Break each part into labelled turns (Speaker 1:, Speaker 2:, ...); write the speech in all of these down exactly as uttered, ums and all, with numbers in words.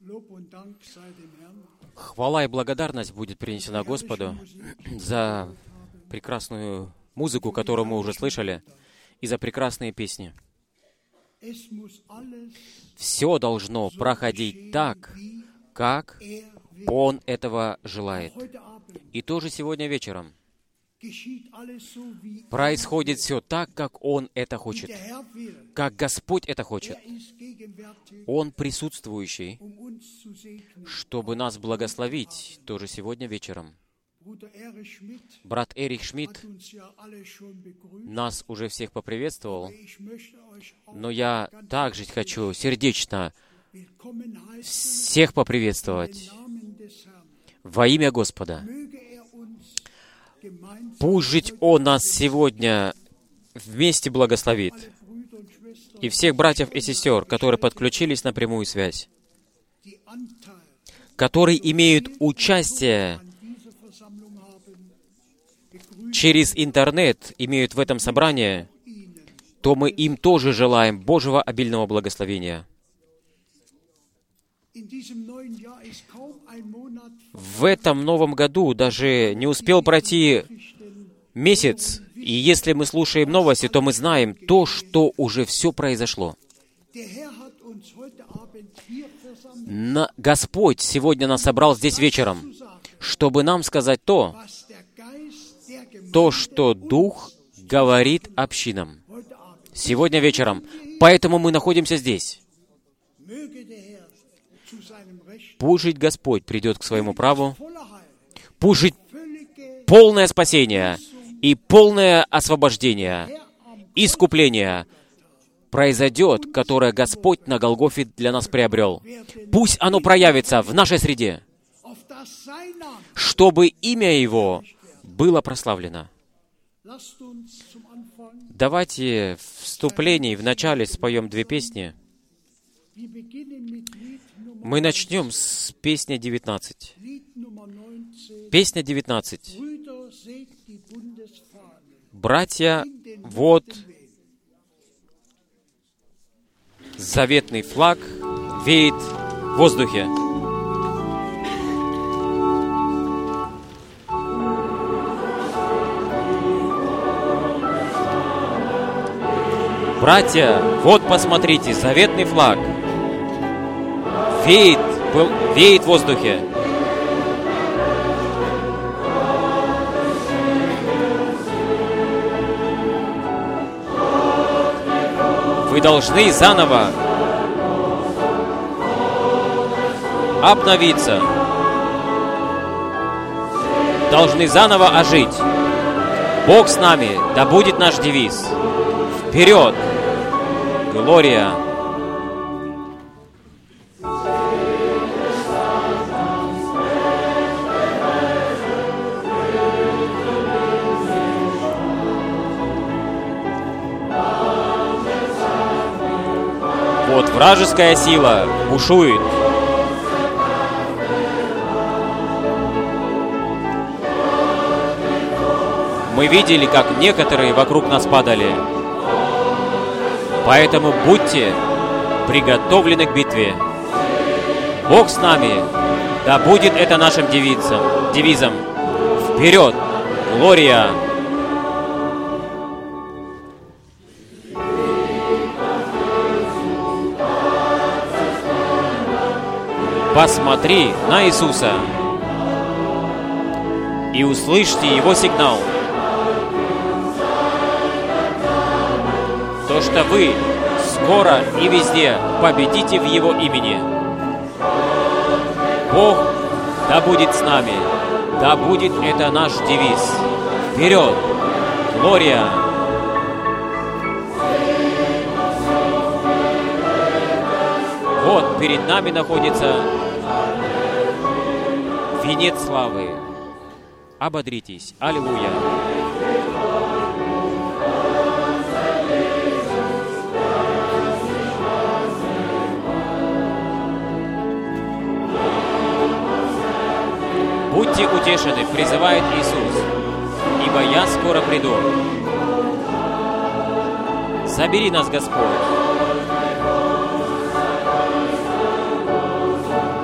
Speaker 1: Хвала и благодарность будет принесена Господу за прекрасную музыку, которую мы уже слышали, и за прекрасные песни. Все должно проходить так, как Он этого желает. И тоже сегодня вечером происходит все так, как Он это хочет, как Господь это хочет. Он присутствующий, чтобы нас благословить тоже сегодня вечером. Брат Эрих Шмидт нас уже всех поприветствовал, но я также хочу сердечно всех поприветствовать во имя Господа. Пусть жить Он нас сегодня вместе благословит, и всех братьев и сестер, которые подключились на прямую связь, которые имеют участие через интернет, имеют в этом собрании, то мы им тоже желаем Божьего обильного благословения. В этом новом году даже не успел пройти месяц, и если мы слушаем новости, то мы знаем то, что уже все произошло. На... Господь сегодня нас собрал здесь вечером, чтобы нам сказать то, то, что Дух говорит общинам. Сегодня вечером. Поэтому мы находимся здесь. Пусть жить Господь придет к своему праву. Пусть жить полное спасение и полное освобождение, искупление произойдет, которое Господь на Голгофе для нас приобрел. Пусть оно проявится в нашей среде, чтобы имя Его было прославлено. Давайте в вступлении, в начале споем две песни. Мы начнем с песни девятнадцать. Песня девятнадцать. «Братья, вот заветный флаг веет в воздухе». Братья, вот посмотрите, заветный флаг веет, веет в воздухе. Вы должны заново обновиться, должны заново ожить. Бог с нами, да будет наш девиз. Вперед! Глория! Вот вражеская сила бушует. Мы видели, как некоторые вокруг нас падали. Поэтому будьте приготовлены к битве. Бог с нами, да будет это нашим девизом. девизом. Вперед! Глория! Посмотри на Иисуса и услышьте Его сигнал. То, что вы скоро и везде победите в Его имени. Бог да будет с нами, да будет это наш девиз. Вперед! Глория! Вот перед нами находится венец славы. Ободритесь! Аллилуйя! Будьте утешены, призывает Иисус, ибо я скоро приду. Забери нас, Господь.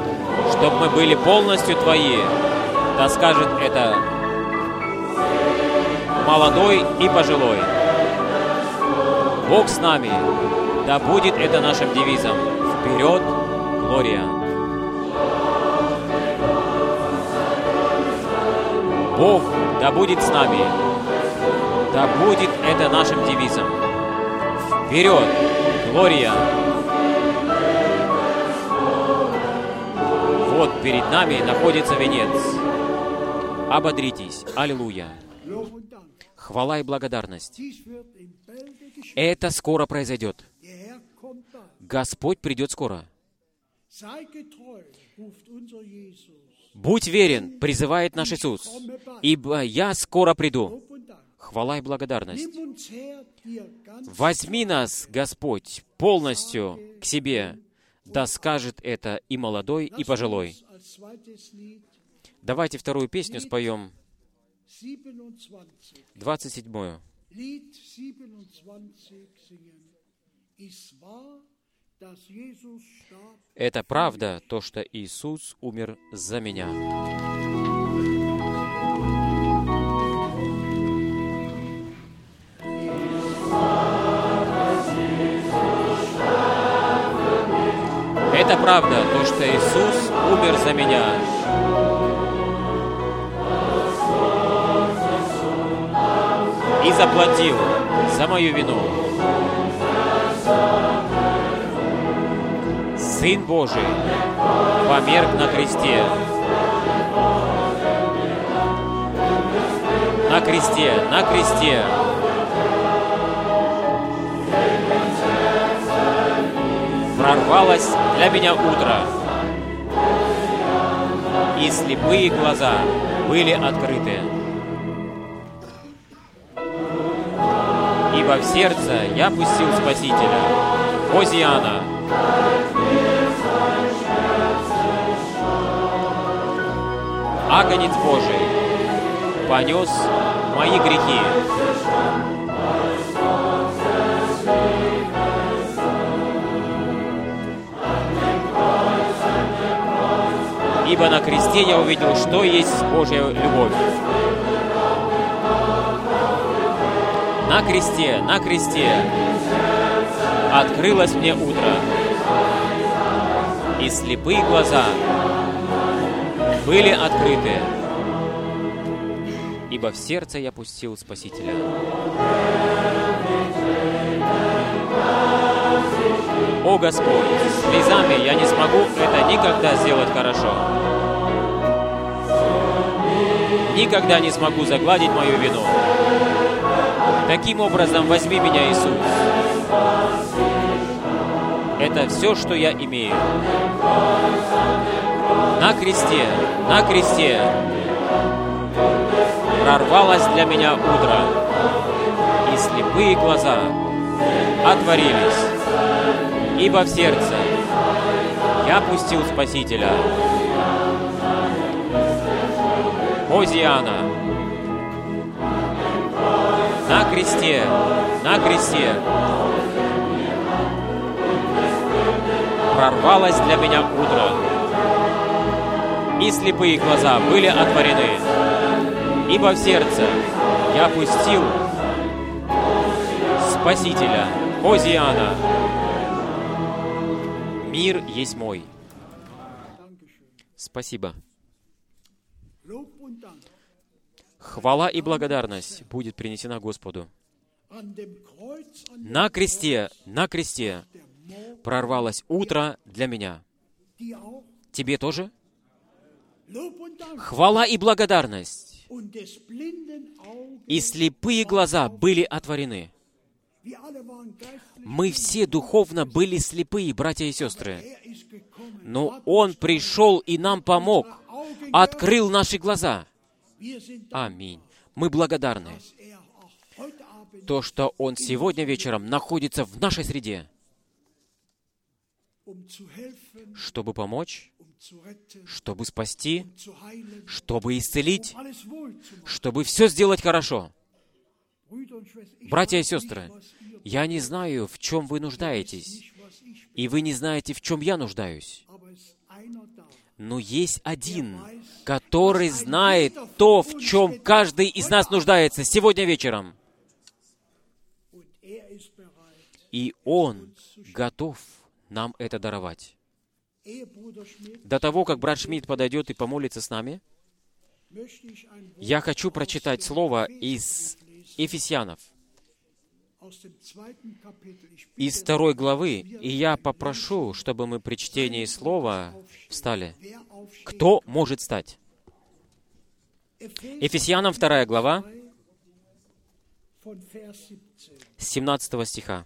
Speaker 1: чтобы мы были полностью Твои. Да скажет это молодой и пожилой. Бог с нами. Да будет это нашим девизом. Вперед, Глория! Бог да будет с нами. Да будет это нашим девизом. Вперед, Глория! Вот перед нами находится венец. Ободритесь. Аллилуйя. Хвала и благодарность. Это скоро произойдет. Господь придет скоро. Будь верен, призывает наш Иисус, ибо я скоро приду. Хвала и благодарность. Возьми нас, Господь, полностью к себе. Да скажет это и молодой, и пожилой. Давайте вторую песню споем. двадцать седьмую. Это правда, то, что Иисус умер за меня. Это правда, то, что Иисус умер за меня. И заплатил за мою вину. Сын Божий померк на кресте. На кресте, на кресте. Прорвалось для меня утро, и слепые глаза были открыты. Ибо в сердце я пустил Спасителя, Хозиана. Агнец Божий понес мои грехи. Ибо на кресте я увидел, что есть Божья любовь. На кресте, на кресте открылось мне утро, и слепые глаза были открыты, ибо в сердце я пустил Спасителя. О Господь, слезами я не смогу это никогда сделать хорошо. Никогда не смогу загладить мою вину. Таким образом, возьми меня, Иисус. Это все, что я имею. На кресте, на кресте прорвалось для меня утро, и слепые глаза отворились, ибо в сердце я пустил Спасителя. Хозиана. На кресте, на кресте прорвалось для меня утро, и слепые глаза были отворены, ибо в сердце я пустил Спасителя, Хозиана. Мир есть мой. Спасибо. Хвала и благодарность будет принесена Господу. На кресте, на кресте прорвалось утро для меня. Тебе тоже? Хвала и благодарность. И слепые глаза были отворены. Мы все духовно были слепые, братья и сестры. Но Он пришел и нам помог, открыл наши глаза. Аминь. Мы благодарны, то, что Он сегодня вечером находится в нашей среде, чтобы помочь, чтобы спасти, чтобы исцелить, чтобы все сделать хорошо. Братья и сестры, я не знаю, в чем вы нуждаетесь, и вы не знаете, в чем я нуждаюсь. Но есть один, который знает то, в чем каждый из нас нуждается сегодня вечером. И Он готов нам это даровать. До того, как брат Шмидт подойдет и помолится с нами, я хочу прочитать слово из Ефесянов, из второй главы, и я попрошу, чтобы мы при чтении слова встали. Кто может встать? Ефесянам вторая глава, с семнадцатого стиха.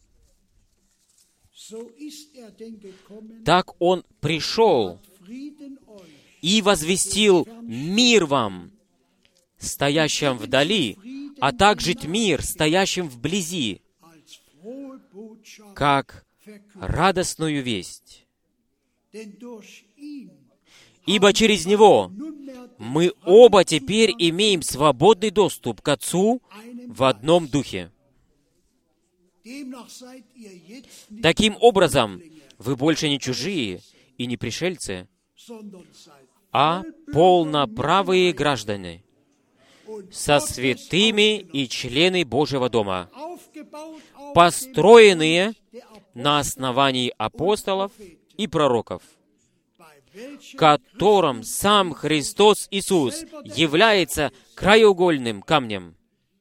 Speaker 1: «Так Он пришел и возвестил мир вам, стоящим вдали, а также мир, стоящим вблизи, как радостную весть. Ибо через Него мы оба теперь имеем свободный доступ к Отцу в одном духе. Таким образом, вы больше не чужие и не пришельцы, а полноправые граждане, со святыми и члены Божьего дома, построенные на основании апостолов и пророков, которым сам Христос Иисус является краеугольным камнем.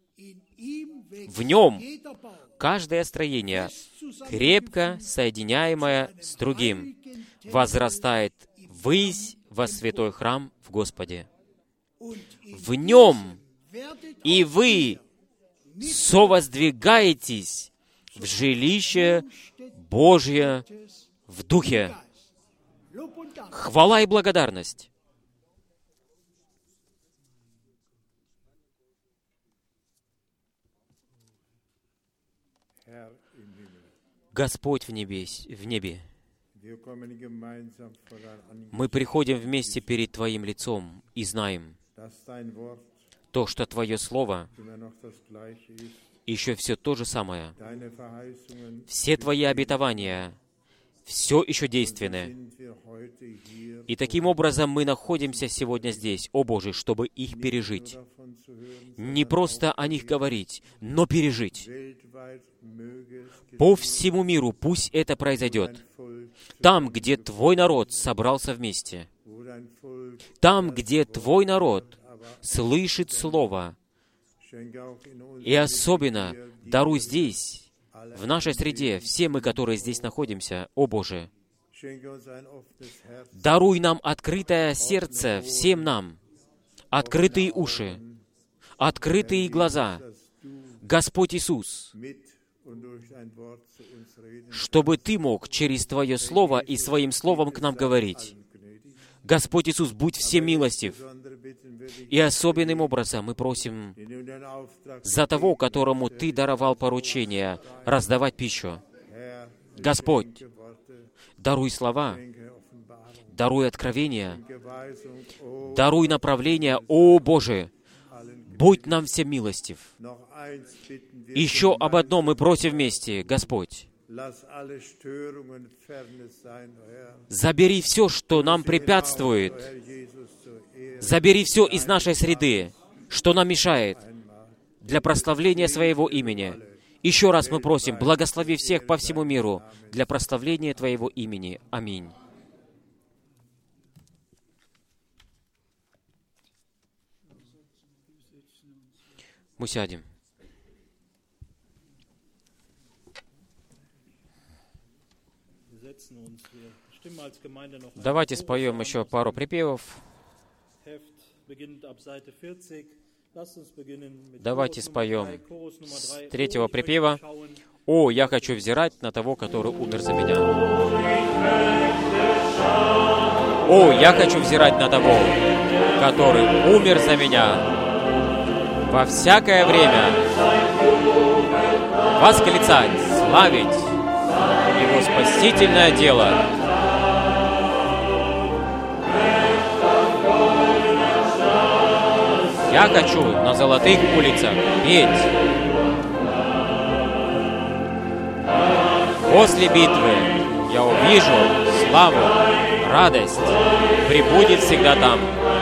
Speaker 1: В Нем каждое строение, крепко соединяемое с другим, возрастает ввысь во святой храм в Господе. В Нем и вы совоздвигаетесь в жилище Божье в Духе. Хвала и благодарность. Господь в, небес, в небе, мы приходим вместе перед Твоим лицом и знаем то, что Твое Слово еще все то же самое. Все Твои обетования все еще действенны. И таким образом мы находимся сегодня здесь, о Боже, чтобы их пережить. Не просто о них говорить, но пережить. По всему миру пусть это произойдет. Там, где Твой народ собрался вместе. Там, где Твой народ слышит Слово. И особенно даруй здесь, в нашей среде, все мы, которые здесь находимся, о Боже, даруй нам открытое сердце, всем нам, открытые уши, открытые глаза, Господь Иисус, чтобы Ты мог через Твое Слово и Своим Словом к нам говорить. Господь Иисус, будь всем милостив. И особенным образом мы просим за того, которому Ты даровал поручение раздавать пищу. Господь, даруй слова, даруй откровения, даруй направление, о Боже, будь нам всем милостив. Еще об одном мы просим вместе, Господь. Забери все, что нам препятствует. Забери все из нашей среды, что нам мешает, для прославления Своего имени. Еще раз мы просим, благослови всех по всему миру для прославления Твоего имени. Аминь. Мы сядем. Давайте споем еще пару припевов. Давайте споем с третьего припева. «О, я хочу взирать на того, который умер за меня». «О, я хочу взирать на того, который умер за меня, во всякое время восклицать, славить Его спасительное дело». Я хочу на золотых улицах петь. После битвы я увижу славу радость пребудет всегда там.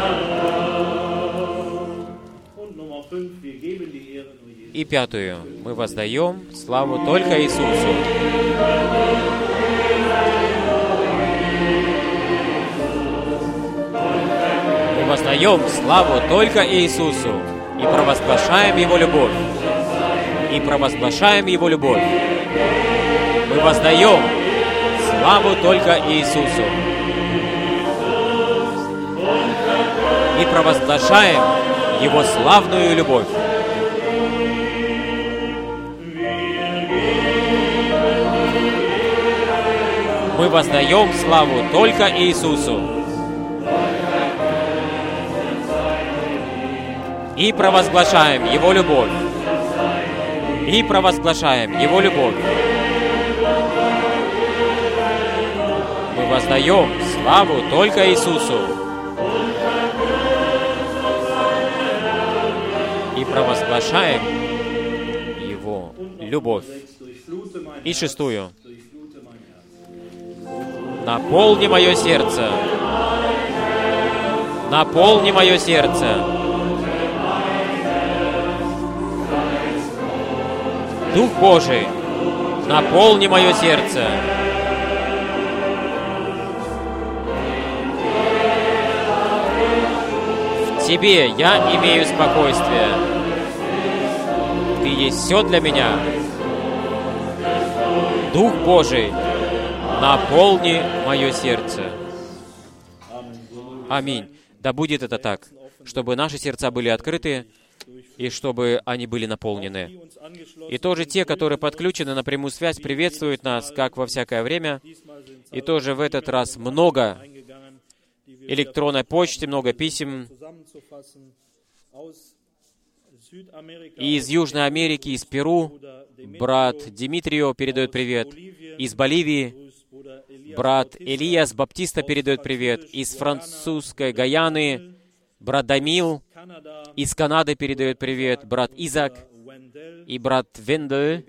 Speaker 1: И пятую. Мы воздаем славу только Иисусу. Мы воздаем славу только Иисусу и провозглашаем Его любовь. И провозглашаем Его любовь. Мы воздаем славу только Иисусу. И провозглашаем Его славную любовь. Мы воздаем славу только Иисусу. И провозглашаем Его любовь. И провозглашаем Его любовь. Мы воздаем славу только Иисусу. И провозглашаем Его любовь. И шестую. Наполни мое сердце. Наполни мое сердце. Дух Божий, наполни мое сердце. В Тебе я имею спокойствие. Ты есть все для меня. Дух Божий, наполни мое сердце. Аминь. Да будет это так, чтобы наши сердца были открыты, и чтобы они были наполнены. И тоже те, которые подключены на прямую связь, приветствуют нас, как во всякое время. И тоже в этот раз много электронной почты, много писем. И из Южной Америки, из Перу, брат Димитрио передает привет. Из Боливии брат Элиас Баптиста передает привет. Из французской Гаяны брат Дамил. Из Канады передает привет брат Изак и брат Вендель.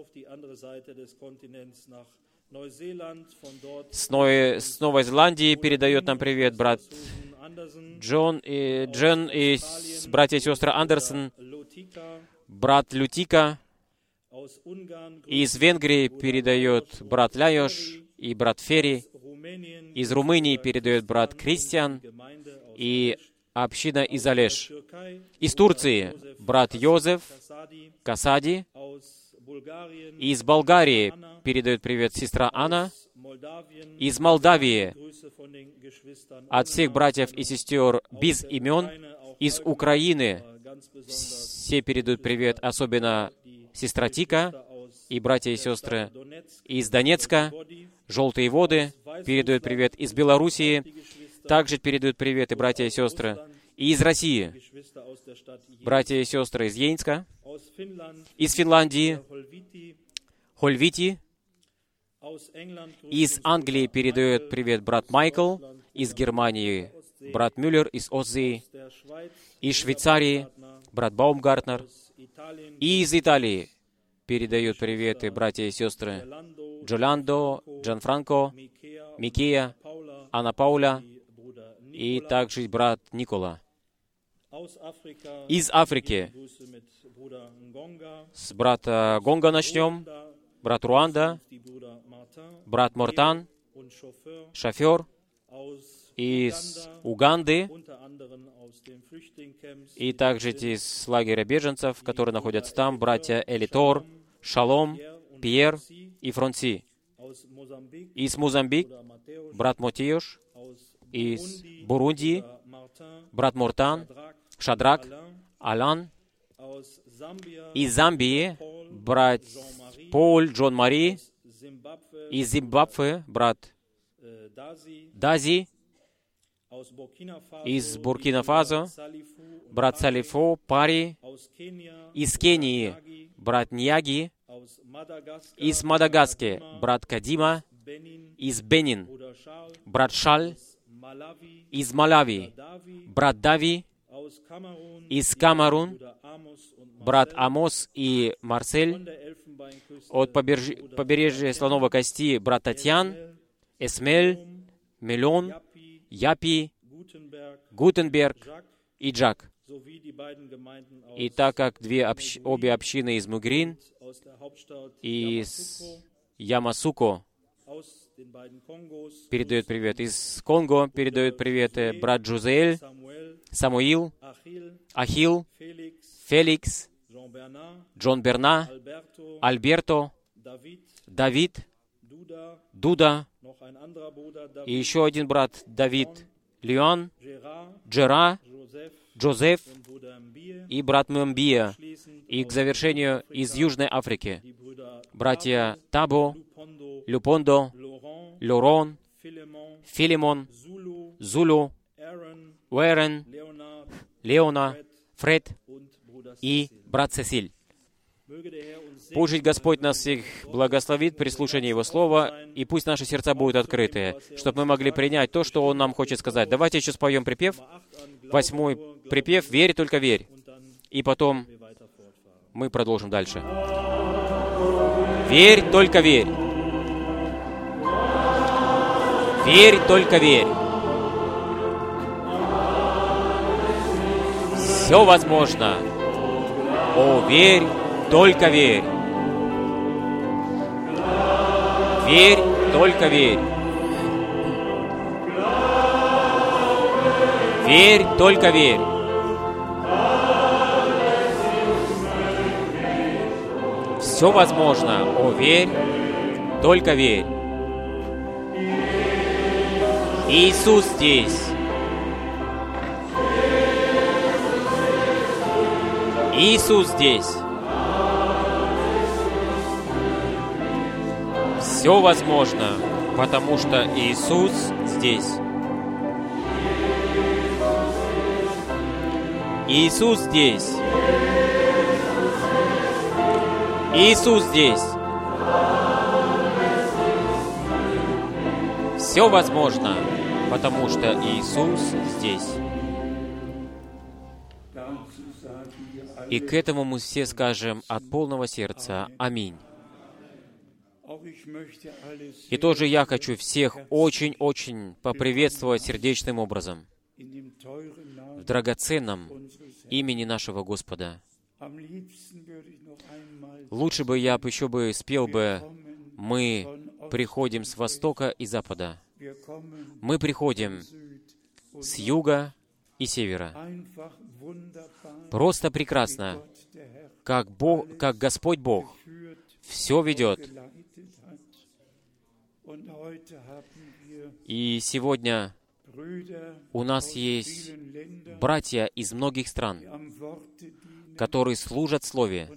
Speaker 1: С, Ной, с Новой Зеландии передает нам привет брат Джон и Джен и братья и сестры Андерсон, брат Лютика. Из Венгрии передает брат Ляйош и брат Ферри. Из Румынии передает брат Кристиан и община из Алеш. Из Турции брат Йозеф Касади. Из Болгарии передает привет сестра Анна. Из Молдавии от всех братьев и сестер без имен. Из Украины все передают привет, особенно сестра Тика и братья и сестры. Из Донецка «Желтые воды» передают привет. Из Белоруссии также передают привет и братья и сестры. И из России братья и сестры из Ейнска. Из Финляндии Хольвити. Из Англии передает привет брат Майкл. Из Германии брат Мюллер из Оззи. Из Швейцарии брат Баумгартнер. И из Италии передают приветы братья и сестры Джоландо, Джанфранко, Микея, Анна Пауля и также брат Никола. Из Африки с брата Гонга начнем, брат Руанда, брат Мортан, шофер, из Уганды, и также из лагеря беженцев, которые находятся там, братья Элитор, Шалом, Пьер и Фронси. Из Мозамбик, брат Мотиош, из Бурунди, брат Мортан, Шадрак, Алан, из Замбии, брат Пол, Джон Мари, из Зимбабве, брат Дази, из Буркина-Фасо, брат Салифо, Пари, из Кении, брат Ньяги, из Мадагаскара, брат Кадима, из Бенин, брат Шаль, из Малави, брат Дави, из Камерун, брат Амос и Марсель, от побережья Слоновой Кости, брат Татьян, Эсмель, Мелон, Япи, Гутенберг и Джак. И так как две общ... обе общины из Мугрин и из Ямасуко передают привет, из Конго передают приветы брат Джузель, Самуил, Ахил, Феликс, Джон Берна, Альберто, Давид, Дуда, и еще один брат Давид, Лион, Джера, Джозеф и брат Мембия. И к завершению из Южной Африки братья Табо, Люпондо, Лорон, Филимон, Зулу, Уэрен, Леона, Фред и брат Сесиль. Пусть Господь нас всех благословит при слушании Его Слова, и пусть наши сердца будут открыты, чтобы мы могли принять то, что Он нам хочет сказать. Давайте еще споем припев. Восьмой припев «Верь, только верь». И потом мы продолжим дальше. Верь, только верь. Верь, только верь. Все возможно. О, верь, только верь. Верь, только верь. Верь, только верь. Все возможно. О, верь, только верь. Иисус здесь. Иисус здесь. Все возможно, потому что Иисус здесь. Иисус здесь. Иисус здесь. Все возможно, потому что Иисус здесь. И к этому мы все скажем от полного сердца «Аминь». И тоже я хочу всех очень-очень поприветствовать сердечным образом в драгоценном имени нашего Господа. Лучше бы я еще бы спел бы «Мы приходим с востока и запада». Мы приходим с юга и севера. Просто прекрасно, как, Бог, как Господь Бог все ведет. И сегодня у нас есть братья из многих стран, которые служат Слове.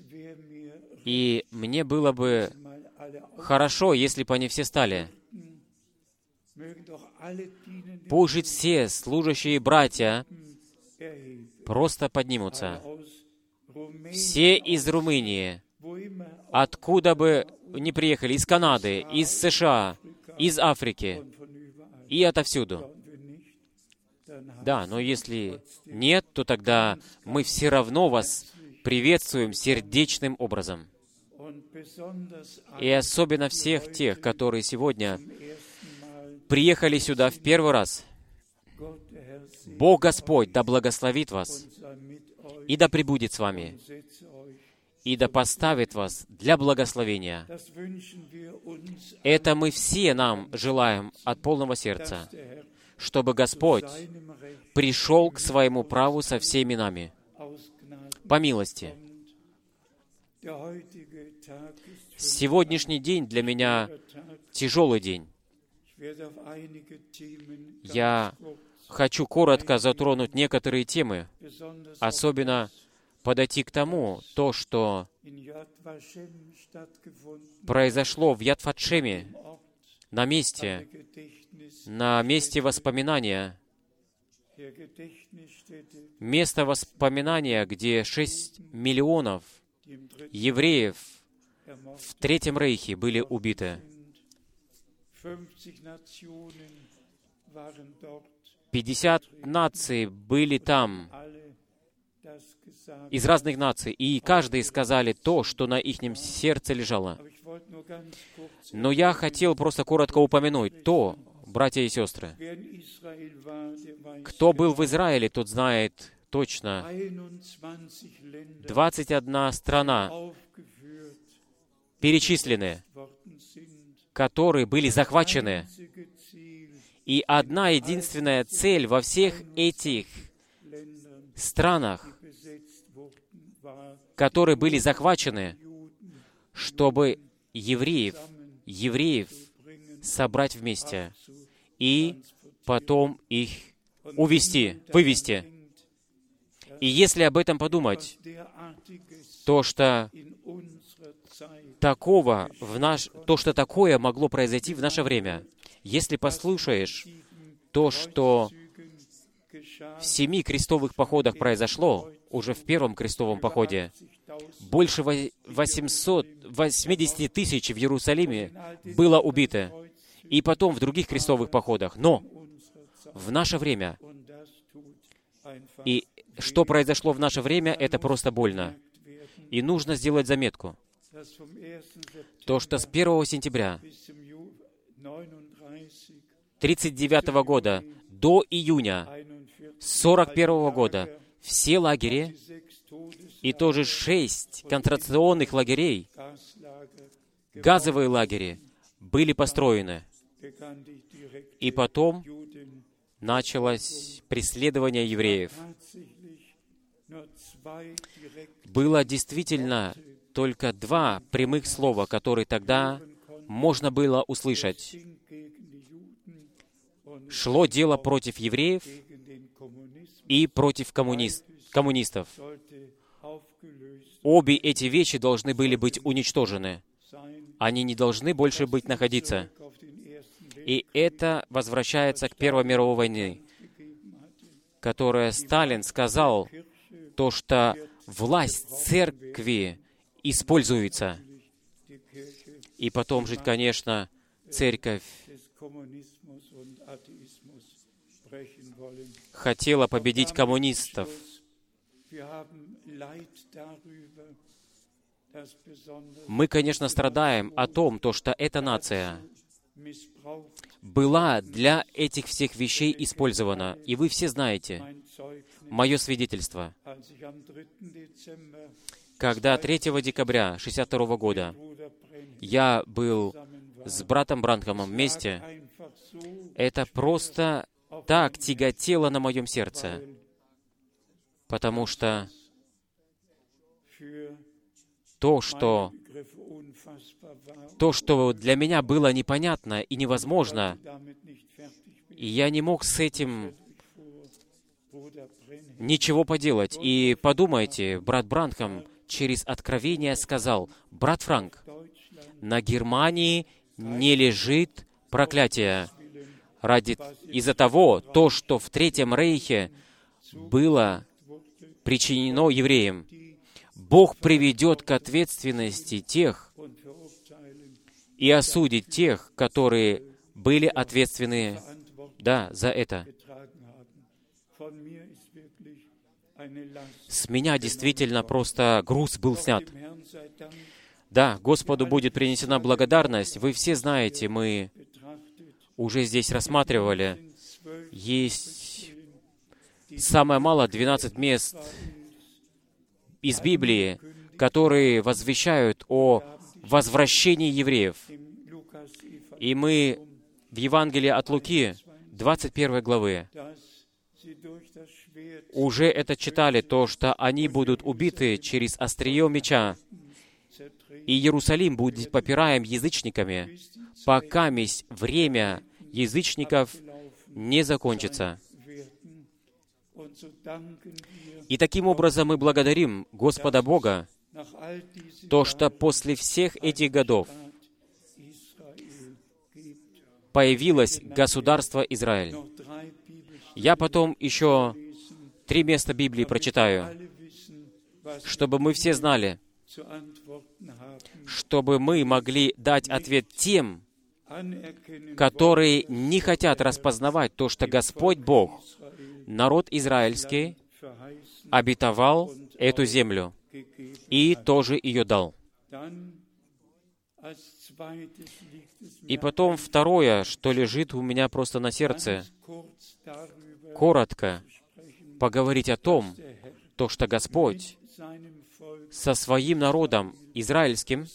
Speaker 1: И мне было бы хорошо, если бы они все стали. Пусть все служащие братья просто поднимутся. Все из Румынии, откуда бы ни приехали, из Канады, из США, из Африки и отовсюду. Да, но если нет, то тогда мы все равно вас приветствуем сердечным образом. И особенно всех тех, которые сегодня приехали сюда в первый раз. Бог Господь да благословит вас и да пребудет с вами, и да поставит вас для благословения. Это мы все нам желаем от полного сердца, чтобы Господь пришел к своему праву со всеми нами. По милости. Сегодняшний день для меня тяжелый день. Я хочу коротко затронуть некоторые темы, особенно подойти к тому, то, что произошло в Яд-Вашеме, на месте, на месте воспоминания, место воспоминания, где шесть миллионов евреев в Третьем Рейхе были убиты. пятьдесят наций были там, из разных наций, и каждый сказали то, что на их сердце лежало. Но я хотел просто коротко упомянуть то, Братья и сестры, кто был в Израиле, тот знает точно, двадцать одна страна перечислены, которые были захвачены. И одна единственная цель во всех этих странах, которые были захвачены, чтобы евреев, евреев собрать вместе и потом их увести, вывести. И если об этом подумать, то, что такого в наш, то, что такое могло произойти в наше время, если послушаешь то, что в семи крестовых походах произошло, уже в первом крестовом походе, больше восемьсот восемьдесят тысяч в Иерусалиме было убито, и потом в других крестовых походах. Но в наше время, и что произошло в наше время, это просто больно. И нужно сделать заметку. То, что с первого сентября тридцать девятого года до июня сорок первого года все лагеря и тоже шесть концентрационных лагерей, газовые лагеря, были построены. И потом началось преследование евреев. Было действительно только два прямых слова, которые тогда можно было услышать. Шло дело против евреев и против коммунист, коммунистов. Обе эти вещи должны были быть уничтожены. Они не должны больше быть находиться. И это возвращается к Первой мировой войне, которая Сталин сказал, то, что власть церкви используется. И потом же, конечно, церковь хотела победить коммунистов. Мы, конечно, страдаем о том, то, что эта нация была для этих всех вещей использована. И вы все знаете мое свидетельство. Когда третьего декабря шестьдесят второго года я был с братом Бранхамом вместе, это просто так тяготело на моем сердце, потому что то, что, то, что для меня было непонятно и невозможно, и я не мог с этим ничего поделать. И подумайте, брат Бранхам через откровение сказал: «Брат Франк, на Германии не лежит проклятие ради из-за того, то, что в Третьем Рейхе было причинено евреям. Бог приведет к ответственности тех и осудит тех, которые были ответственны, да, за это». С меня действительно просто груз был снят. Да, Господу будет принесена благодарность. Вы все знаете, мы уже здесь рассматривали. Есть самое мало двенадцать мест из Библии, которые возвещают о возвращении евреев. И мы в Евангелии от Луки, двадцать первой главы, уже это читали, то, что они будут убиты через острие меча, и Иерусалим будет попираем язычниками, пока месть время язычников не закончится. И таким образом мы благодарим Господа Бога, то, что после всех этих годов появилось государство Израиль. Я потом еще три места Библии прочитаю, чтобы мы все знали, чтобы мы могли дать ответ тем, которые не хотят распознавать то, что Господь Бог, народ израильский, обетовал эту землю и тоже ее дал. И потом второе, что лежит у меня просто на сердце, коротко поговорить о том, то, что Господь со своим народом израильским,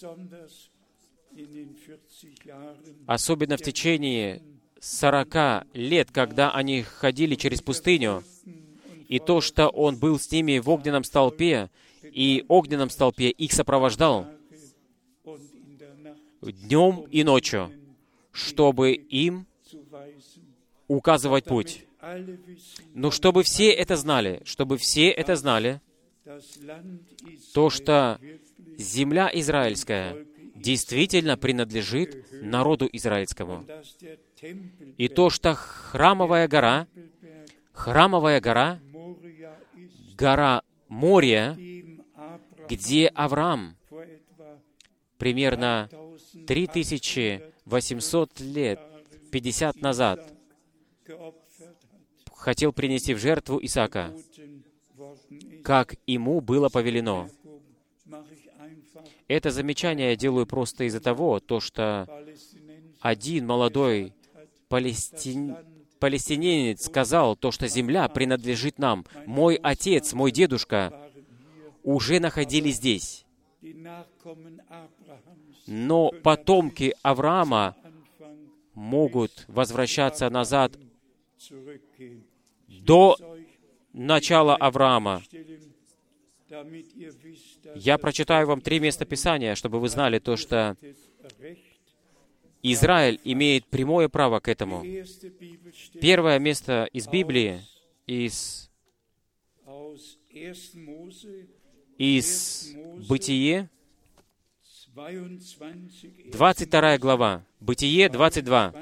Speaker 1: особенно в течение сорока лет, когда они ходили через пустыню, и то, что Он был с ними в огненном столпе, и огненном столпе их сопровождал днем и ночью, чтобы им указывать путь. Но чтобы все это знали, чтобы все это знали, то, что земля израильская действительно принадлежит народу израильскому. И то, что храмовая гора, храмовая гора, гора Мория, где Авраам примерно три тысячи восемьсот лет, пятьдесят назад, хотел принести в жертву Исаака, как ему было повелено. Это замечание я делаю просто из-за того, то, что один молодой палестин... палестинянин сказал то, что земля принадлежит нам. Мой отец, мой дедушка уже находились здесь. Но потомки Авраама могут возвращаться назад до начала Авраама. Я прочитаю вам три места Писания, чтобы вы знали то, что Израиль имеет прямое право к этому. Первое место из Библии, из, из Бытие, двадцать вторая глава, Бытие двадцать два.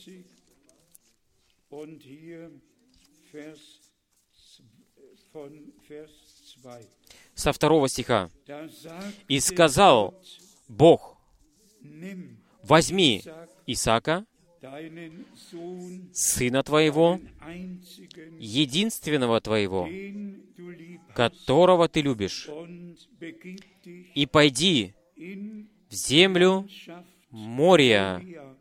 Speaker 1: Со второго стиха. «И сказал Бог, возьми Исаака, сына твоего, единственного твоего, которого ты любишь, и пойди в землю Мория,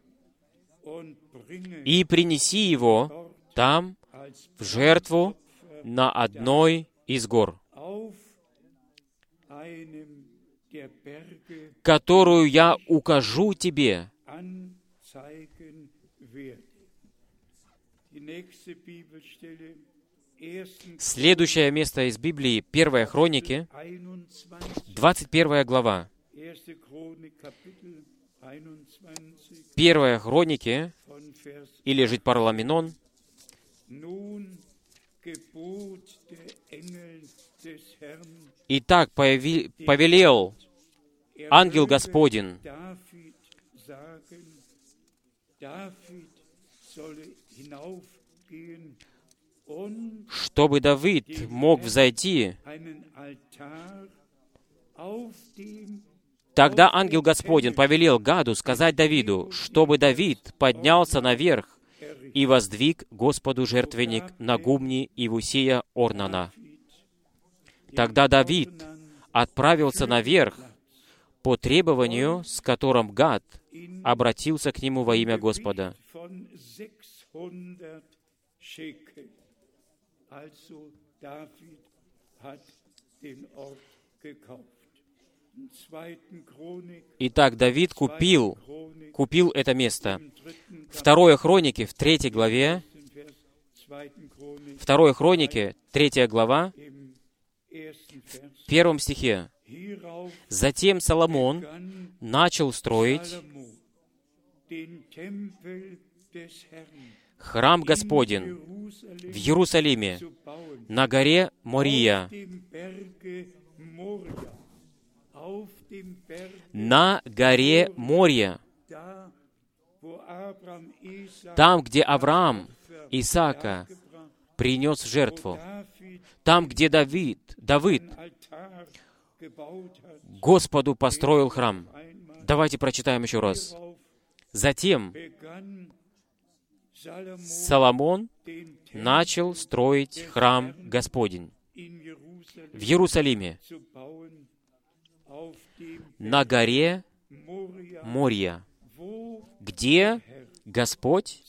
Speaker 1: и принеси его там в жертву на одной из гор, которую я укажу тебе». Следующее место из Библии, Первая Хроники, двадцать первая глава. Первая Хроники, или же Параламенон. «Итак, появи, повелел ангел Господень, чтобы Давид мог взойти». Тогда ангел Господень повелел Гаду сказать Давиду, чтобы Давид поднялся наверх и воздвиг Господу жертвенник на гумне Иевусея Орнана. Тогда Давид отправился наверх по требованию, с которым Гад обратился к нему во имя Господа. Итак, Давид купил, купил это место. Второе Хроники, в третьей главе, Второе Хроники, третья глава, в первом стихе. «Затем Соломон начал строить храм Господень в Иерусалиме, на горе Мория, на горе Мория, там, где Авраам Исаака принес в жертву, там, где Давид, Давид Господу построил храм». Давайте прочитаем еще раз. «Затем Соломон начал строить храм Господень в Иерусалиме, на горе Мория, где Господь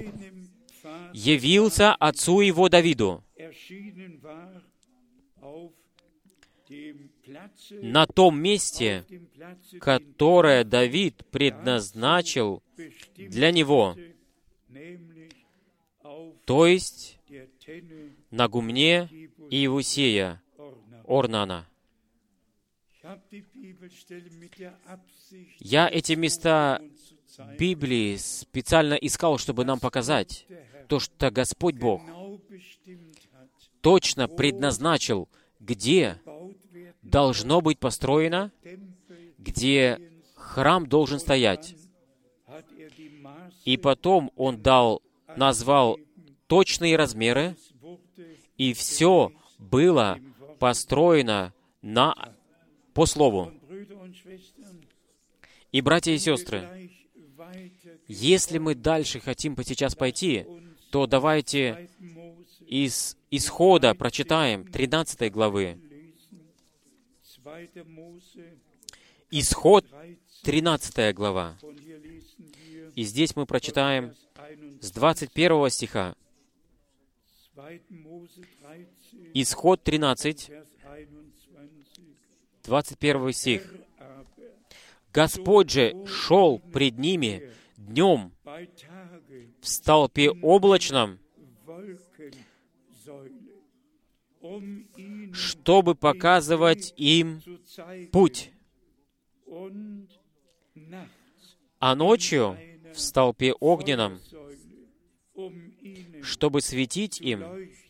Speaker 1: явился отцу его Давиду на том месте, которое Давид предназначил для него, то есть на гумне Иусея, Орнана. Я эти места Библии специально искал, чтобы нам показать то, что Господь Бог точно предназначил, где должно быть построено, где храм должен стоять. И потом Он дал, назвал точные размеры, и все было построено на, по Слову. И, братья и сестры, если мы дальше хотим сейчас пойти, то давайте из Исхода прочитаем тринадцатой главы. Исход, тринадцатая глава. И здесь мы прочитаем с двадцать первого стиха. Исход тринадцать, двадцать первый стих. «Господь же шел пред ними днем в столпе облачном, чтобы показывать им путь, а ночью в столпе огненном, чтобы светить им,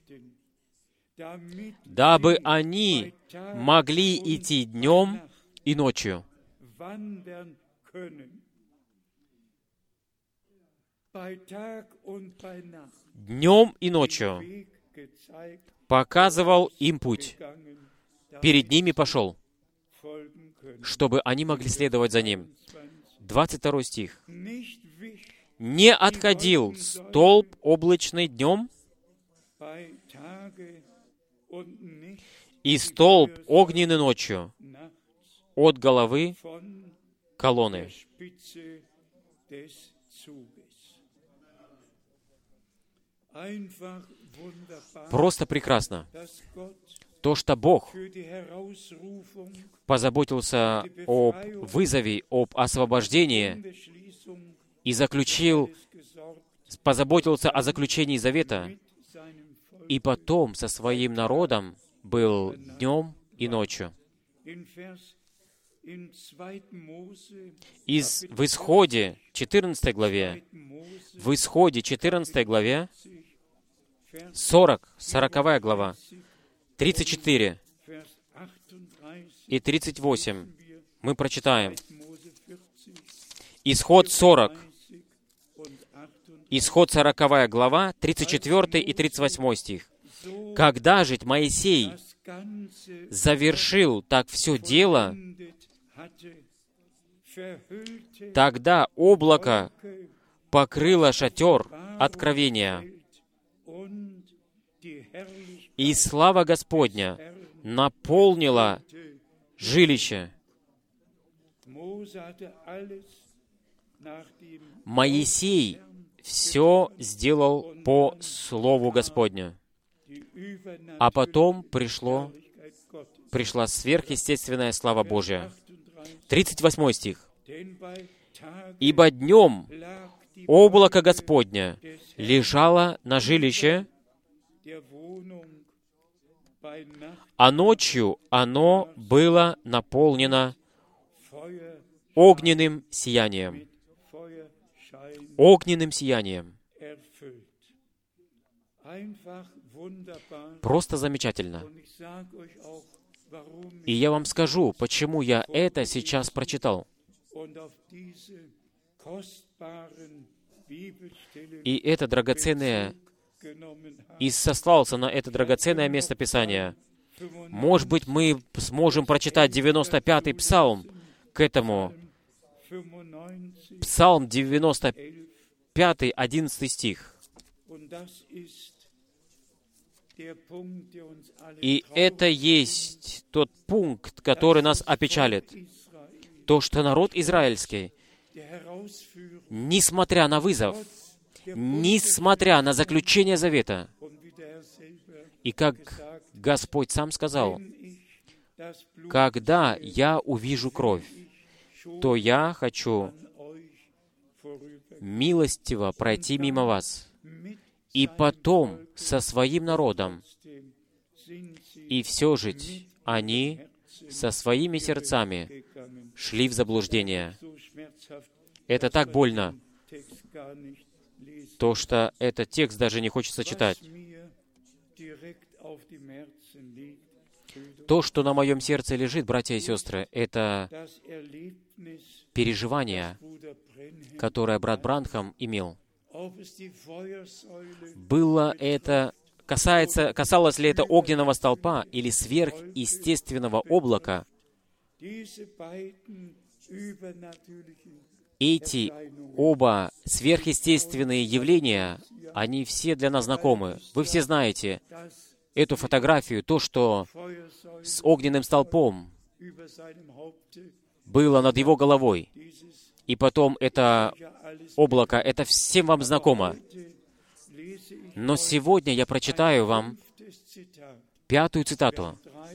Speaker 1: дабы они могли идти днем и ночью». Днем и ночью показывал им путь, перед ними пошел, чтобы они могли следовать за ним. двадцать второй стих. «Не отходил столб облачный днем, и столб огненный ночью от головы колонны». Просто прекрасно то, что Бог позаботился об вызове, об освобождении и заключил, позаботился о заключении завета, и потом со своим народом был днем и ночью. Из, в Исходе, четырнадцатой главе, в Исходе, четырнадцатой главе, сорок, сороковая глава, тридцать четыре и тридцать восемь мы прочитаем. Исход сорок, Исход сороковая глава, тридцать четвёртый и тридцать восьмой стих. «Когда же Моисей завершил так все дело, тогда облако покрыло шатер откровения, и слава Господня наполнила жилище». Моисей все сделал по Слову Господню. А потом пришло, пришла сверхъестественная слава Божья. тридцать восьмой стих. «Ибо днем облако Господня лежало на жилище, а ночью оно было наполнено огненным сиянием». Огненным сиянием. Просто замечательно. И я вам скажу, почему я это сейчас прочитал. И это драгоценное, и сослался на это драгоценное место Писания. Может быть, мы сможем прочитать девяносто пятый псалм к этому. Псалм девяносто пятый, одиннадцатый стих. И это есть тот пункт, который нас опечалит. То, что народ израильский несмотря на вызов, несмотря на заключение завета. И как Господь сам сказал, когда я увижу кровь, то я хочу милостиво пройти мимо вас. И потом со своим народом. И все же они со своими сердцами шли в заблуждение. Это так больно, то, что этот текст даже не хочется читать. То, что на моем сердце лежит, братья и сестры, это переживание, которое брат Бранхам имел. Было это, касается, касалось ли это огненного столпа или сверхъестественного облака? Эти оба сверхъестественные явления, они все для нас знакомы. Вы все знаете эту фотографию, то, что с огненным столпом было над его головой. И потом это облако, это всем вам знакомо. Но сегодня я прочитаю вам пятую цитату.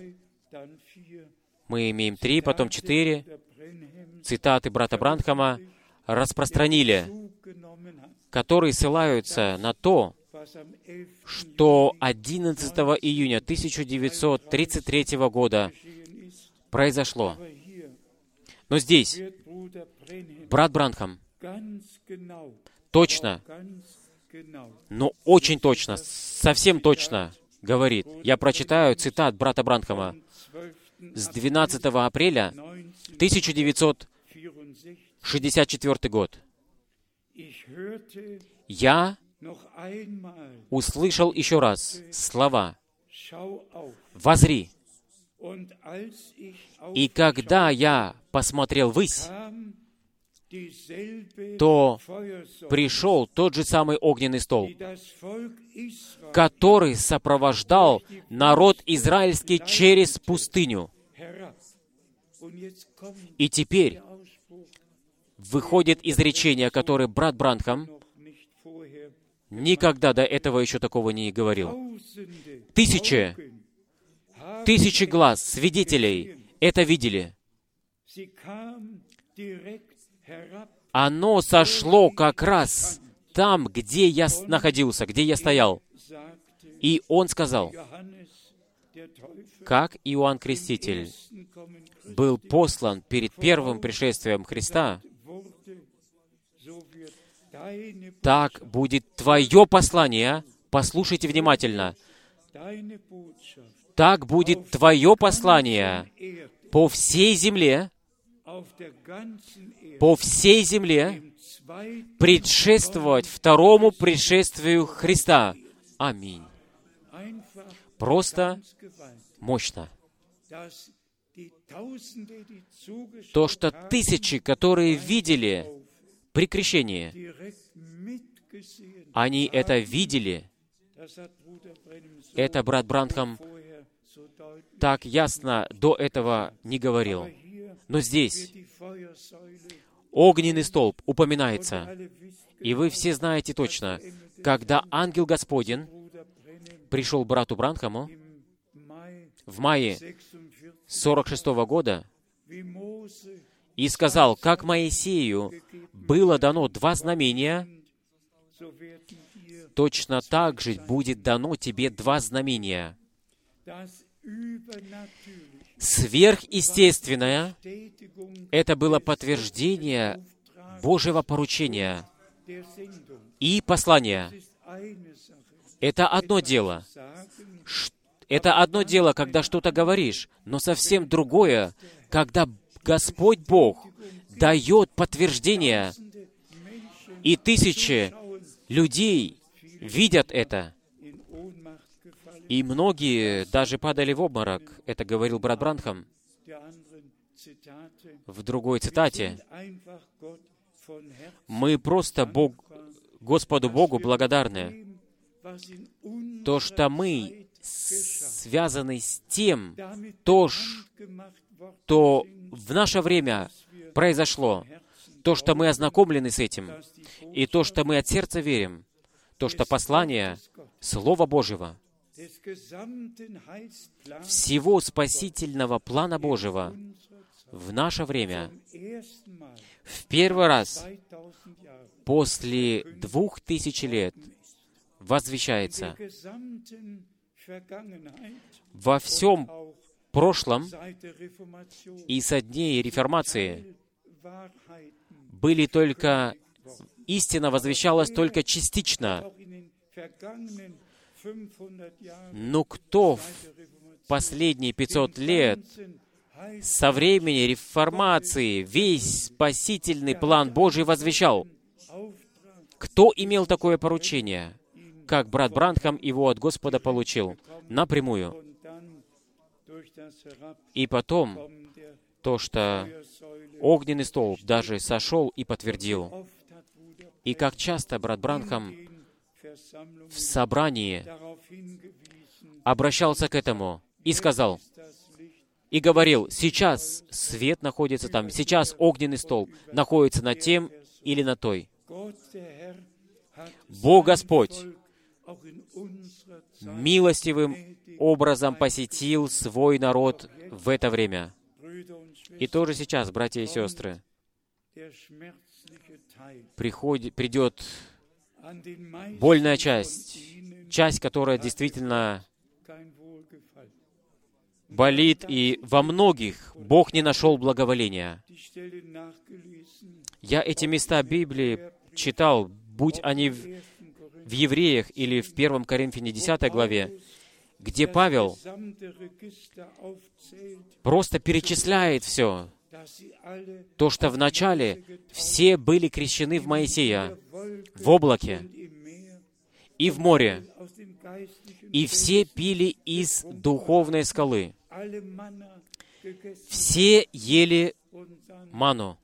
Speaker 1: Мы имеем три, потом четыре цитаты брата Бранхама распространили, которые ссылаются на то, что одиннадцатого июня тысяча девятьсот тридцать третьего года произошло. Но здесь брат Бранхам точно, но очень точно, совсем точно говорит. Я прочитаю цитат брата Бранхама с двенадцатого апреля тысяча девятьсот шестьдесят четвёртый год. Я услышал еще раз слова «Возри». И когда я посмотрел ввысь, то пришел тот же самый огненный столб, который сопровождал народ израильский через пустыню. И теперь выходит изречение, которое брат Бранхам никогда до этого еще такого не говорил. Тысячи, тысячи глаз, свидетелей это видели. Оно сошло как раз там, где я находился, где я стоял. И он сказал, как Иоанн Креститель был послан перед первым пришествием Христа, так будет твое послание, послушайте внимательно, так будет твое послание по всей земле, по всей земле предшествовать второму пришествию Христа. Аминь. Просто мощно. То, что тысячи, которые видели при крещении, они это видели. Это брат Бранхам так ясно до этого не говорил. Но здесь огненный столб упоминается. И вы все знаете точно, когда ангел Господень пришел к брату Бранхаму в мае сорок шестого года и сказал, как Моисею было дано два знамения, точно так же будет дано тебе два знамения. Сверхъестественное — это было подтверждение Божьего поручения и послания. Это одно дело. Это одно дело, когда что-то говоришь, но совсем другое, когда Господь Бог дает подтверждение, и тысячи людей видят это. И многие даже падали в обморок. Это говорил брат Бранхам в другой цитате. Мы просто Бог, Господу Богу благодарны. То, что мы связаны с тем, то, что в наше время произошло, то, что мы ознакомлены с этим, и то, что мы от сердца верим, то, что послание Слова Божьего, всего спасительного плана Божьего в наше время, в первый раз после двух тысяч лет возвещается во всем прошлом и со дней реформации были только, истина возвещалась только частично. Но кто в последние пятьсот лет со времени реформации весь спасительный план Божий возвещал? Кто имел такое поручение, как брат Бранхам его от Господа получил напрямую? И потом то, что огненный столб даже сошел и подтвердил. И как часто брат Бранхам в собрании обращался к этому и сказал, и говорил, сейчас свет находится там, сейчас огненный столб находится над тем или на той. Бог Господь милостивым образом посетил свой народ в это время. И тоже сейчас, братья и сестры, приходит, придет больная часть, часть, которая действительно болит, и во многих Бог не нашел благоволения. Я эти места Библии читал, будь они в, в Евреях или в первом Коринфяне десятой главе, где Павел просто перечисляет все. То, что вначале все были крещены в Моисея, в облаке и в море, и все пили из духовной скалы. Все ели ману,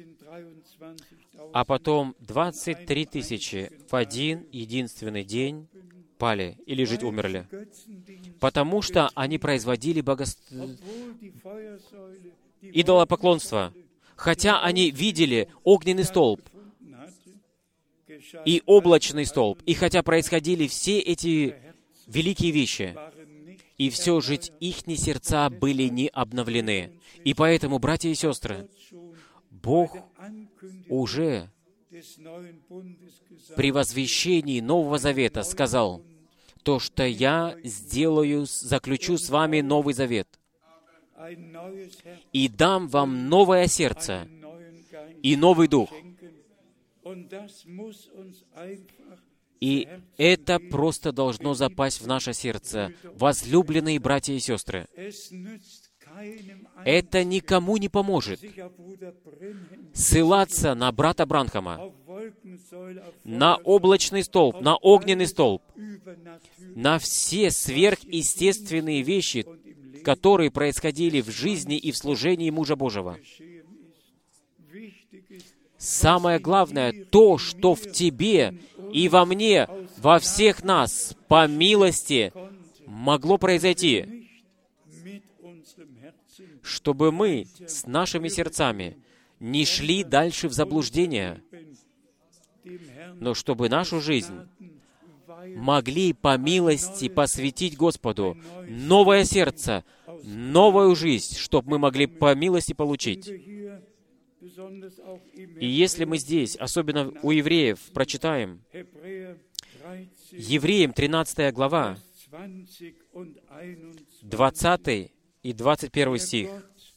Speaker 1: а потом двадцать три тысячи в один единственный день пали или жить умерли, потому что они производили богос... идолопоклонство, хотя они видели огненный столб и облачный столб, и хотя происходили все эти великие вещи, и все же ихни сердца были не обновлены. И поэтому, братья и сестры, Бог уже при возвещении Нового Завета сказал, то, что я сделаю, заключу с вами Новый Завет, и дам вам новое сердце и новый дух. И это просто должно запасть в наше сердце. Возлюбленные братья и сестры, это никому не поможет ссылаться на брата Бранхама, на облачный столб, на огненный столб, на все сверхъестественные вещи, которые происходили в жизни и в служении мужа Божьего. Самое главное, то, что в тебе и во мне, во всех нас, по милости, могло произойти, чтобы мы с нашими сердцами не шли дальше в заблуждение, но чтобы нашу жизнь могли по милости посвятить Господу новое сердце, новую жизнь, чтобы мы могли по милости получить. И если мы здесь, особенно у евреев, прочитаем Евреям тринадцатая глава, двадцатый и двадцать первый стих.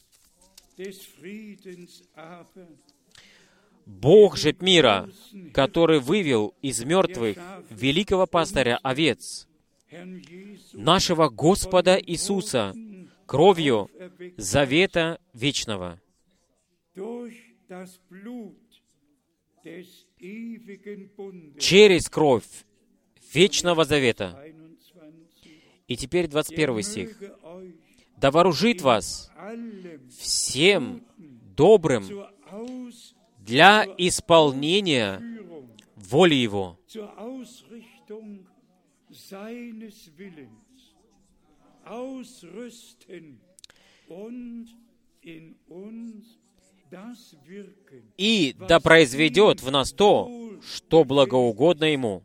Speaker 1: «Бог же мира, который вывел из мертвых великого пастыря овец, нашего Господа Иисуса, кровью завета вечного». Через кровь вечного завета. И теперь двадцать первый стих. «Да вооружит вас всем добрым для исполнения воли Его». и да произведет в нас то, что благоугодно Ему.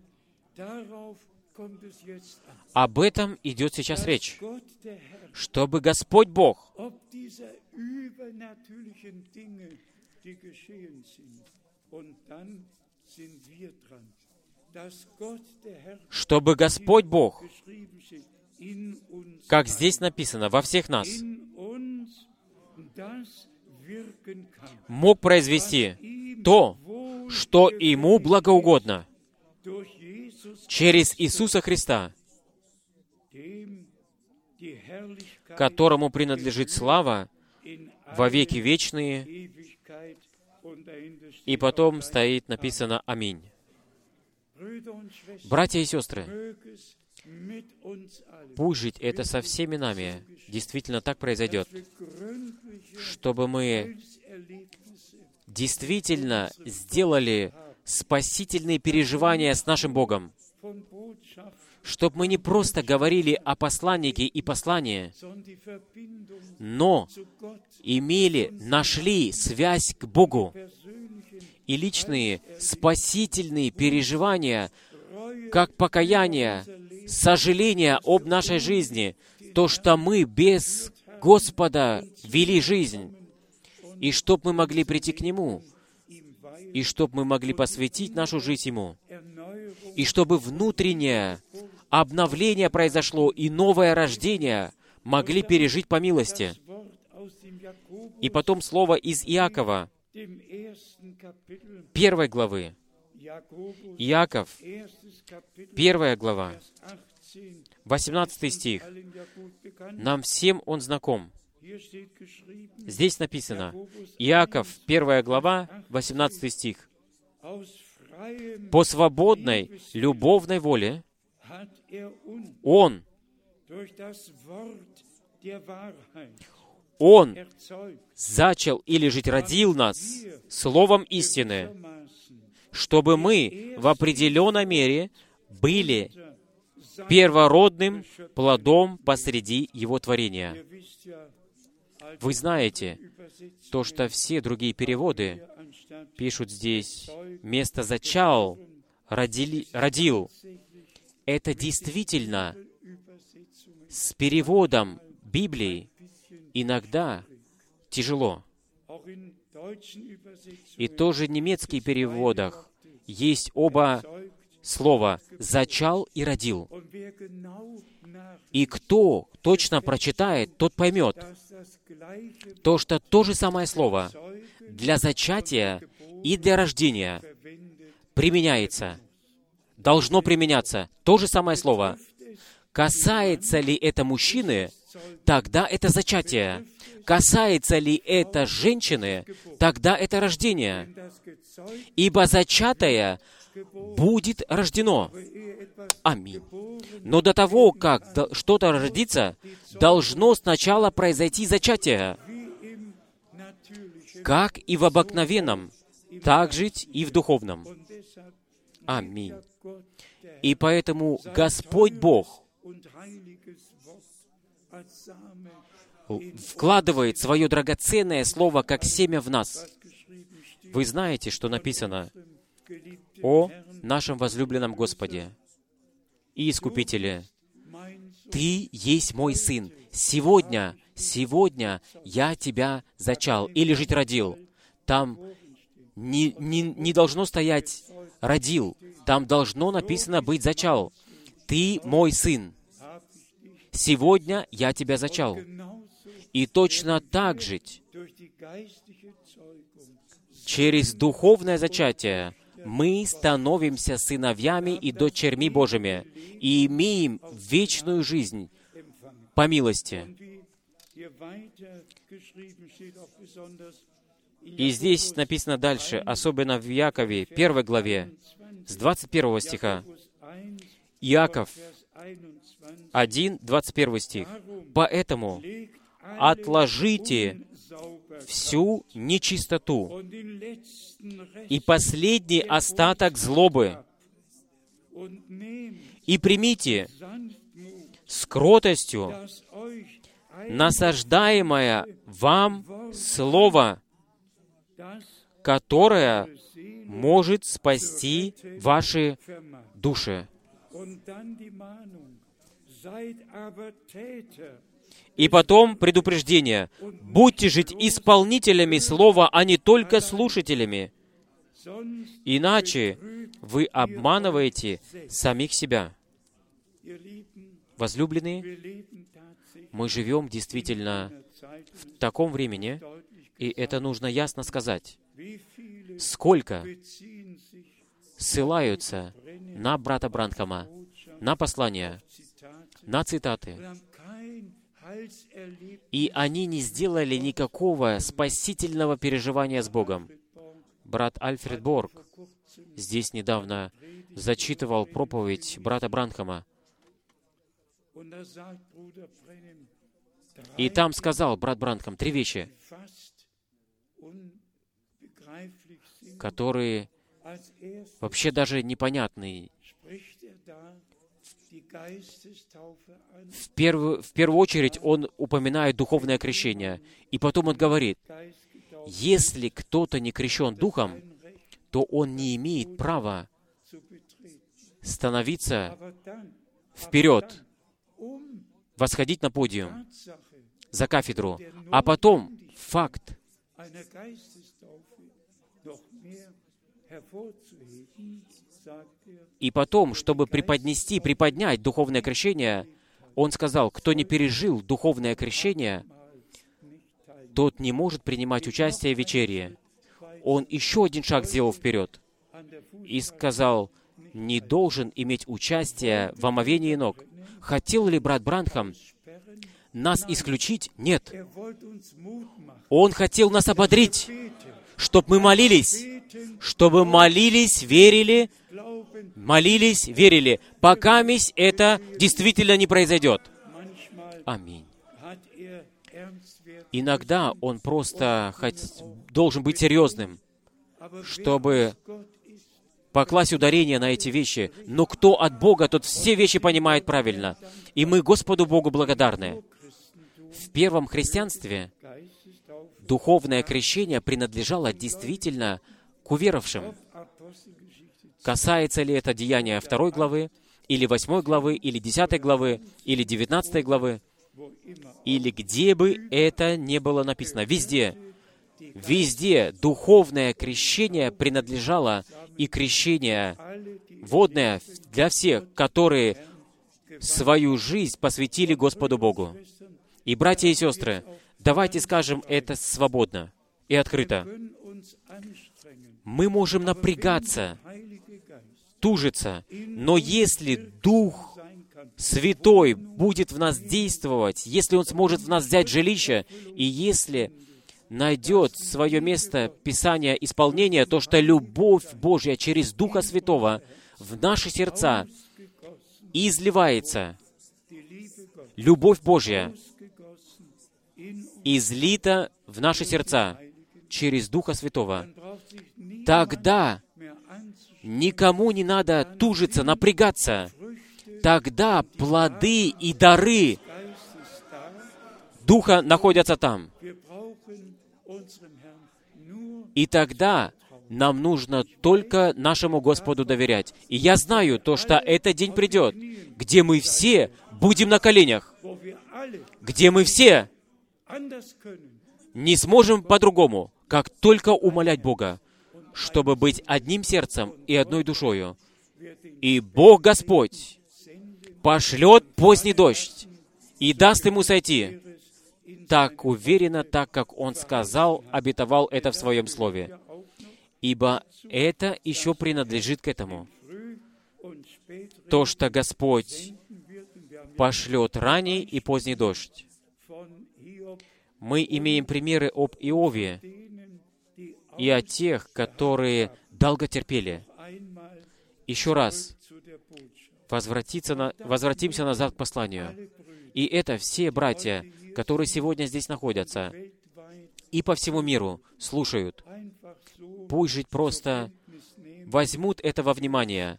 Speaker 1: Об этом идет сейчас речь. Чтобы Господь Бог, чтобы Господь Бог, как здесь написано, во всех нас, мог произвести то, что Ему благоугодно через Иисуса Христа, которому принадлежит слава во веки вечные, и потом стоит написано «Аминь». Братья и сестры, пусть жить это со всеми нами действительно так произойдет, чтобы мы действительно сделали спасительные переживания с нашим Богом, чтобы мы не просто говорили о посланнике и послании, но имели, нашли связь к Богу и личные спасительные переживания, как покаяние, сожаление об нашей жизни, то, что мы без Господа вели жизнь, и чтоб мы могли прийти к Нему, и чтоб мы могли посвятить нашу жизнь Ему, и чтобы внутреннее обновление произошло и новое рождение могли пережить по милости. И потом слово из Иакова, первой главы. Иаков, первая глава, восемнадцатый стих. Нам всем он знаком. Здесь написано, Иаков, первая глава, восемнадцатый стих. «По свободной, любовной воле Он, Он зачал или же родил нас словом истины, чтобы мы в определенной мере были первородным плодом посреди Его творения». Вы знаете, то, что все другие переводы пишут здесь вместо «зачал», «родили», «родил». Это действительно с переводом Библии иногда тяжело. И тоже в немецких переводах есть оба слова «зачал» и «родил». И кто точно прочитает, тот поймет, то, что то же самое слово для зачатия и для рождения применяется, должно применяться. То же самое слово. Касается ли это мужчины, тогда это зачатие. Касается ли это женщины, тогда это рождение. Ибо зачатое будет рождено. Аминь. Но до того, как что-то родится, должно сначала произойти зачатие. Как и в обыкновенном, так жить и в духовном. Аминь. И поэтому Господь Бог вкладывает свое драгоценное слово как семя в нас. Вы знаете, что написано о нашем возлюбленном Господе и Искупителе. «Ты есть мой Сын. Сегодня, сегодня я тебя зачал или жить родил». Там не, не, не должно стоять «родил». Там должно написано быть «зачал». «Ты мой Сын. Сегодня я тебя зачал». И точно так же, через духовное зачатие, мы становимся сыновьями и дочерьми Божьими и имеем вечную жизнь по милости. И здесь написано дальше, особенно в Иакове, первой главе, с двадцать первого стиха. Иаков один, двадцать первый стих. «Поэтому отложите всю нечистоту и последний остаток злобы, и примите с кротостью насаждаемое вам слово, которая может спасти ваши души. И потом предупреждение. Будьте же исполнителями слова, а не только слушателями. Иначе вы обманываете самих себя. Возлюбленные, мы живем действительно в таком времени, и это нужно ясно сказать. Сколько ссылаются на брата Бранхама, на послания, на цитаты, и они не сделали никакого спасительного переживания с Богом. Брат Альфред Борг здесь недавно зачитывал проповедь брата Бранхама. И там сказал брат Бранхам три вещи, которые вообще даже непонятны. В первую, в первую очередь он упоминает духовное крещение. И потом он говорит, если кто-то не крещен Духом, то он не имеет права становиться вперед, восходить на подиум, за кафедру. А потом факт, и потом, чтобы преподнести, приподнять духовное крещение, он сказал, кто не пережил духовное крещение, тот не может принимать участие в вечере. Он еще один шаг сделал вперед и сказал, не должен иметь участие в омовении ног. Хотел ли брат Бранхам нас исключить? Нет. Он хотел нас ободрить, чтобы мы молились, чтобы молились, верили, молились, верили, пока месть это действительно не произойдет. Аминь. Иногда он просто хоть, должен быть серьезным, чтобы покласть ударение на эти вещи. Но кто от Бога, тот все вещи понимает правильно. И мы Господу Богу благодарны. В первом христианстве духовное крещение принадлежало действительно к уверовавшим. Касается ли это деяния второй главы, или восьмой главы, или десятой главы, или девятнадцатой главы, или где бы это ни было написано. Везде, везде духовное крещение принадлежало, и крещение водное для всех, которые свою жизнь посвятили Господу Богу. И, братья и сестры, давайте скажем это свободно и открыто. Мы можем напрягаться, тужиться, но если Дух Святой будет в нас действовать, если Он сможет в нас взять жилище, и если найдет свое место Писания исполнения, то что любовь Божья через Духа Святого в наши сердца изливается, любовь Божья излита в наши сердца через Духа Святого, тогда никому не надо тужиться, напрягаться. Тогда плоды и дары Духа находятся там. И тогда нам нужно только нашему Господу доверять. И я знаю то, что этот день придет, где мы все будем на коленях, где мы все не сможем по-другому, как только умолять Бога, чтобы быть одним сердцем и одной душою. И Бог Господь пошлет поздний дождь и даст ему сойти. Так уверенно, так как Он сказал, обетовал это в Своем Слове. Ибо это еще принадлежит к этому. То, что Господь пошлет ранний и поздний дождь. Мы имеем примеры об Иове и о тех, которые долго терпели. Еще раз, возвратиться на, возвратимся назад к посланию. И это все братья, которые сегодня здесь находятся и по всему миру слушают. Пусть жить просто возьмут это во внимание,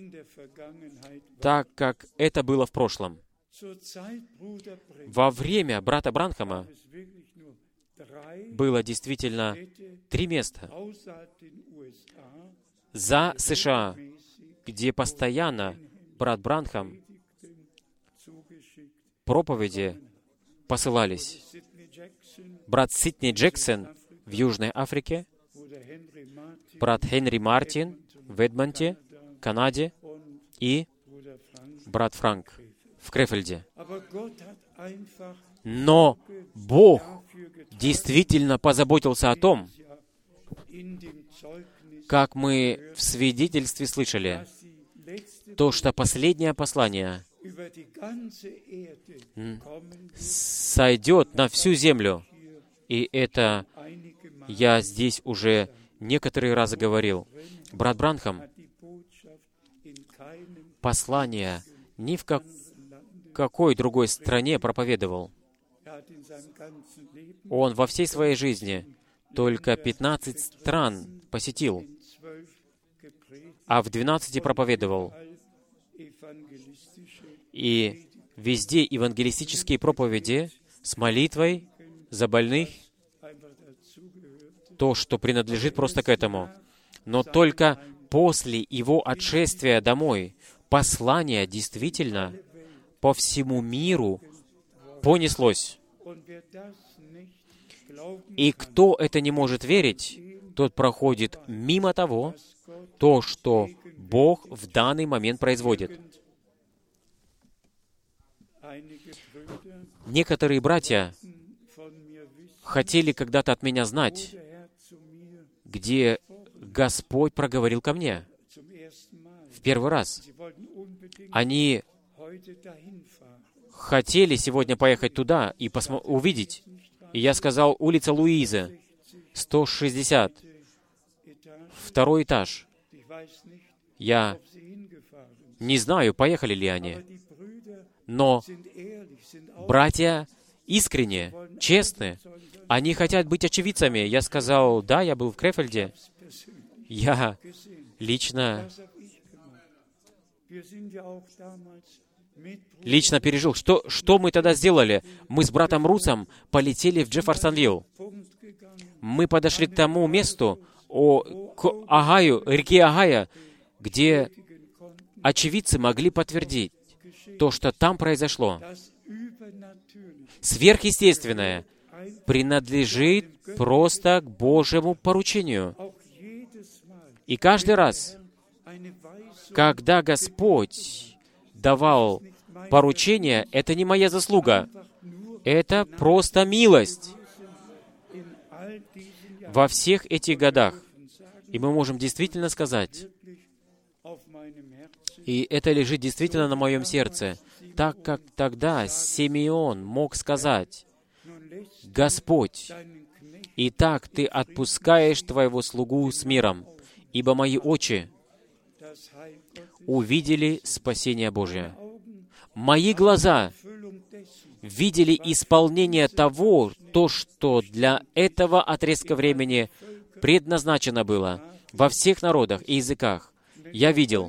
Speaker 1: так как это было в прошлом. Во время брата Бранхама было действительно три места за США, где постоянно брат Бранхам проповеди посылались. Брат Сидни Джексон в Южной Африке, брат Хенри Мартин в Эдмонте, Канаде и брат Франк в Крефельде. Но Бог действительно позаботился о том, как мы в свидетельстве слышали, то, что последнее послание сойдет на всю землю. И это я здесь уже некоторые разы говорил. Брат Бранхам послание ни в как какой другой стране проповедовал. Он во всей своей жизни только пятнадцать стран посетил, а в двенадцати проповедовал. И везде евангелистические проповеди с молитвой за больных, то, что принадлежит просто к этому. Но только после его отшествия домой послание действительно по всему миру понеслось. И кто это не может верить, тот проходит мимо того, то, что Бог в данный момент производит. Некоторые братья хотели когда-то от меня знать, где Господь проговорил ко мне в первый раз. Они хотели сегодня поехать туда и посмо- увидеть. И я сказал, улица Луизы, сто шестьдесят, второй этаж. Я не знаю, поехали ли они, но братья искренне, честны, они хотят быть очевидцами. Я сказал, да, я был в Крефельде. Я лично, лично пережил. Что, что мы тогда сделали? Мы с братом Русом полетели в Джефферсонвилл. Мы подошли к тому месту, о, к Огайо, реке Огайо, где очевидцы могли подтвердить то, что там произошло. Сверхъестественное принадлежит просто к Божьему поручению. И каждый раз, когда Господь давал поручение, это не моя заслуга, это просто милость. Во всех этих годах, и мы можем действительно сказать, и это лежит действительно на моем сердце, так как тогда Симеон мог сказать, «Господь, итак ты отпускаешь твоего слугу с миром, ибо мои очи увидели спасение Божие. Мои глаза видели исполнение того, то, что для этого отрезка времени предназначено было во всех народах и языках. Я видел».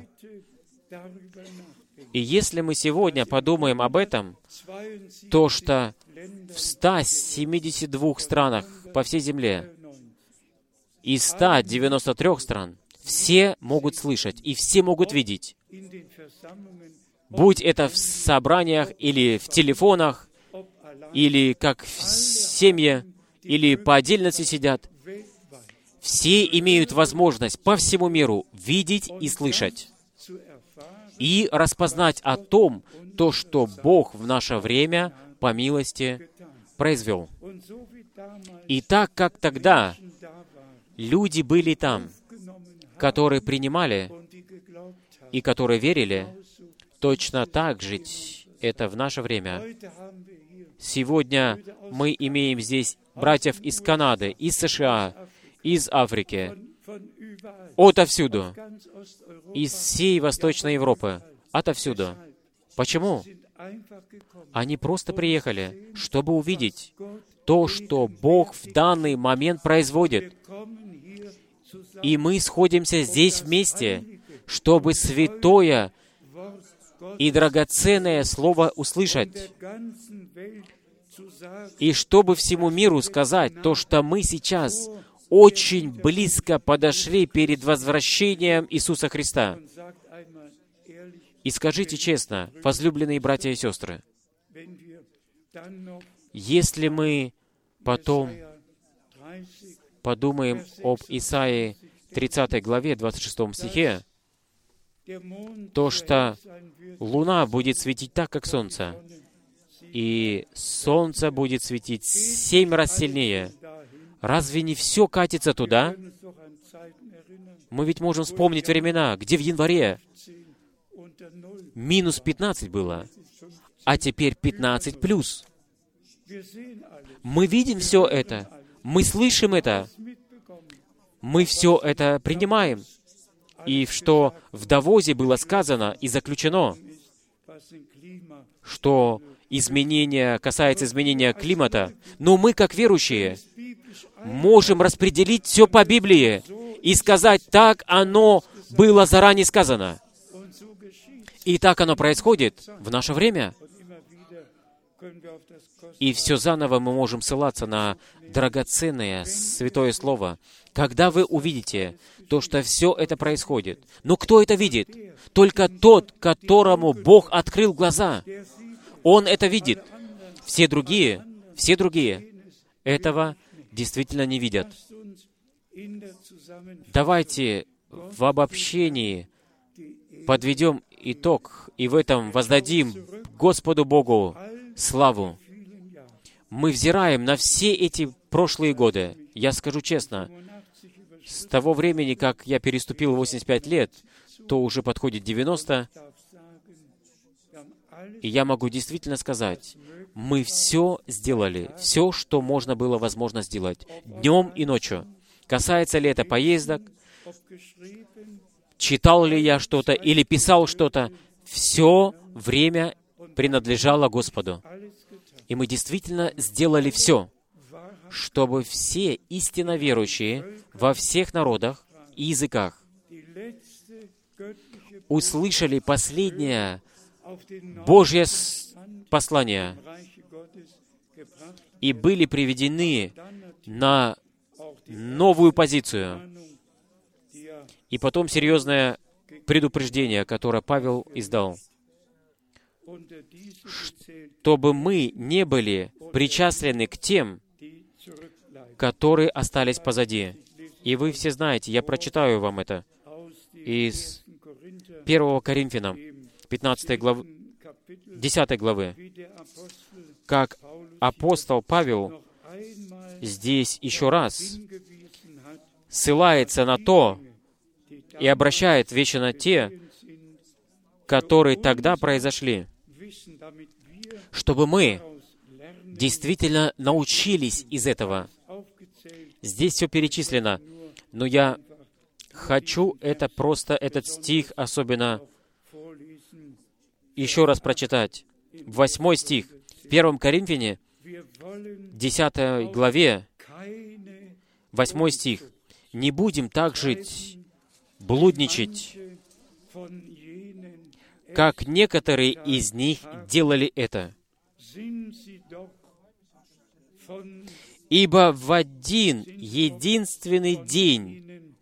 Speaker 1: И если мы сегодня подумаем об этом, то что в ста семидесяти двух странах по всей земле из ста девяноста трёх стран все могут слышать и все могут видеть. Будь это в собраниях или в телефонах, или как в семье, или по отдельности сидят, все имеют возможность по всему миру видеть и слышать, и распознать о том, то, что Бог в наше время, по милости, произвел. И так как тогда люди были там, которые принимали и которые верили, точно так же это в наше время. Сегодня мы имеем здесь братьев из Канады, из США, из Африки, отовсюду, из всей Восточной Европы, отовсюду. Почему? Они просто приехали, чтобы увидеть то, что Бог в данный момент производит. И мы сходимся здесь вместе, чтобы святое и драгоценное Слово услышать И чтобы всему миру сказать то, что мы сейчас очень близко подошли перед возвращением Иисуса Христа. И скажите честно, возлюбленные братья и сестры, если мы потом подумаем об Исаии тридцатой главе, двадцать шестом стихе, то, что луна будет светить так, как солнце, и солнце будет светить семь раз сильнее, разве не все катится туда? Мы ведь можем вспомнить времена, где в январе минус пятнадцать было, а теперь пятнадцать плюс. Мы видим все это, мы слышим это, мы все это принимаем. И что в Давосе было сказано и заключено, что изменение касается изменения климата, но мы, как верующие, можем распределить все по Библии и сказать, так оно было заранее сказано. И так оно происходит в наше время. И все заново мы можем ссылаться на драгоценное Святое Слово. Когда вы увидите то, что все это происходит, но кто это видит? Только тот, которому Бог открыл глаза. Он это видит. Все другие, все другие этого действительно не видят. Давайте в обобщении подведем итог и в этом воздадим Господу Богу славу. Мы взираем на все эти прошлые годы. Я скажу честно, с того времени, как я переступил восемьдесят пять лет, то уже подходит девяносто, и я могу действительно сказать, мы все сделали, все, что можно было возможно сделать, днем и ночью. Касается ли это поездок, читал ли я что-то или писал что-то, все время принадлежало Господу. И мы действительно сделали все, чтобы все истинно верующие во всех народах и языках услышали последнее Божье послание и были приведены на новую позицию. И потом серьезное предупреждение, которое Павел издал, чтобы мы не были причастлены к тем, которые остались позади. И вы все знаете, я прочитаю вам это из первого Коринфянам, пятнадцатой главы, десятой главы, как апостол Павел здесь еще раз ссылается на то и обращает вещи на те, которые тогда произошли, чтобы мы действительно научились из этого. Здесь все перечислено, но я хочу это просто, этот стих особенно еще раз прочитать. Восьмой стих. В первом Коринфяне, десятой главе, восьмой стих. «Не будем так жить, блудничать, как некоторые из них делали это. Ибо в один единственный день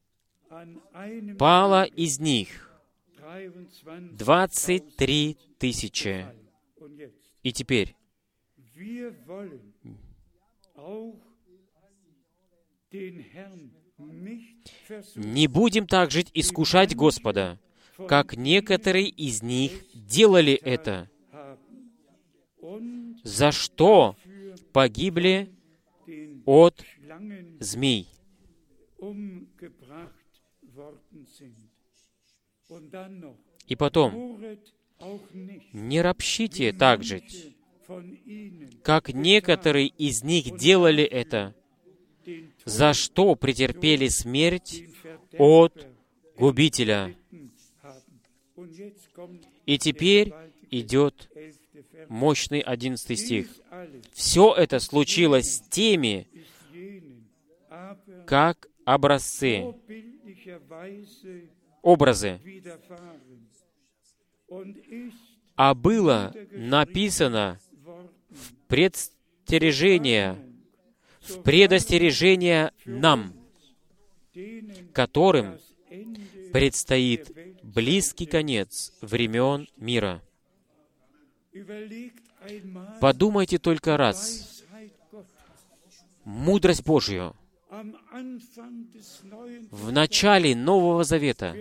Speaker 1: пало из них двадцать три тысячи». И теперь не будем так жить, искушать Господа, как некоторые из них делали это, за что погибли от змей. И потом, не ропщите так жить, как некоторые из них делали это, за что претерпели смерть от губителя. И теперь идет мощный одиннадцатый стих. Все это случилось с теми, как образцы, образы. А было написано в предостережение, в предостережение нам, которым предстоит близкий конец времен мира. Подумайте только раз. Мудрость Божью в начале Нового Завета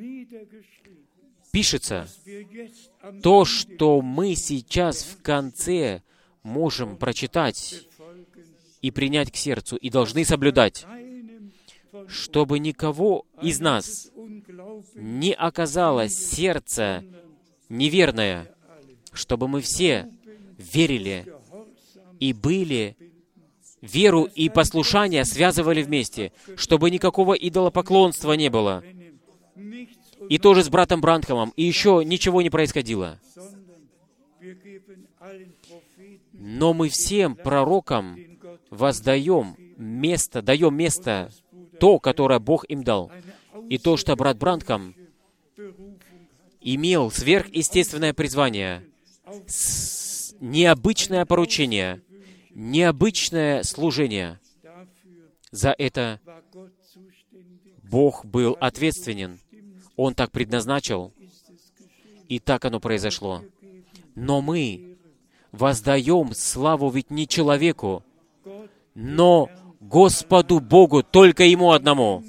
Speaker 1: пишется то, что мы сейчас в конце можем прочитать и принять к сердцу, и должны соблюдать, чтобы никого из нас не оказалось сердце неверное, чтобы мы все верили и были, веру и послушание связывали вместе, чтобы никакого идолопоклонства не было. И тоже с братом Бранхамом, и еще ничего не происходило. Но мы всем пророкам воздаем место, даем место, то, которое Бог им дал. И то, что брат Бранхам имел сверхъестественное призвание, необычное поручение, необычное служение. За это Бог был ответственен. Он так предназначил, и так оно произошло. Но мы воздаем славу ведь не человеку, но Господу Богу, только Ему одному.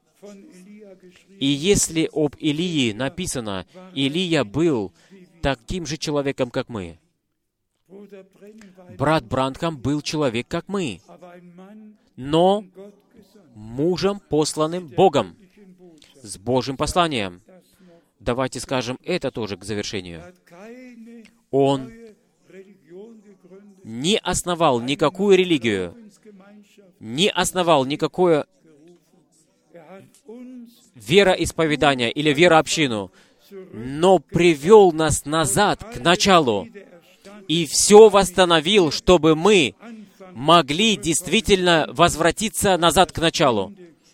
Speaker 1: И если об Илии написано, Илия был таким же человеком, как мы. Брат Бранхам был человек, как мы, но мужем, посланным Богом, с Божьим посланием. Давайте скажем это тоже к завершению. Он не основал никакую религию, не основал никакое вероисповедание или верообщину, но привел нас назад к началу и все восстановил, чтобы мы могли действительно возвратиться назад к началу.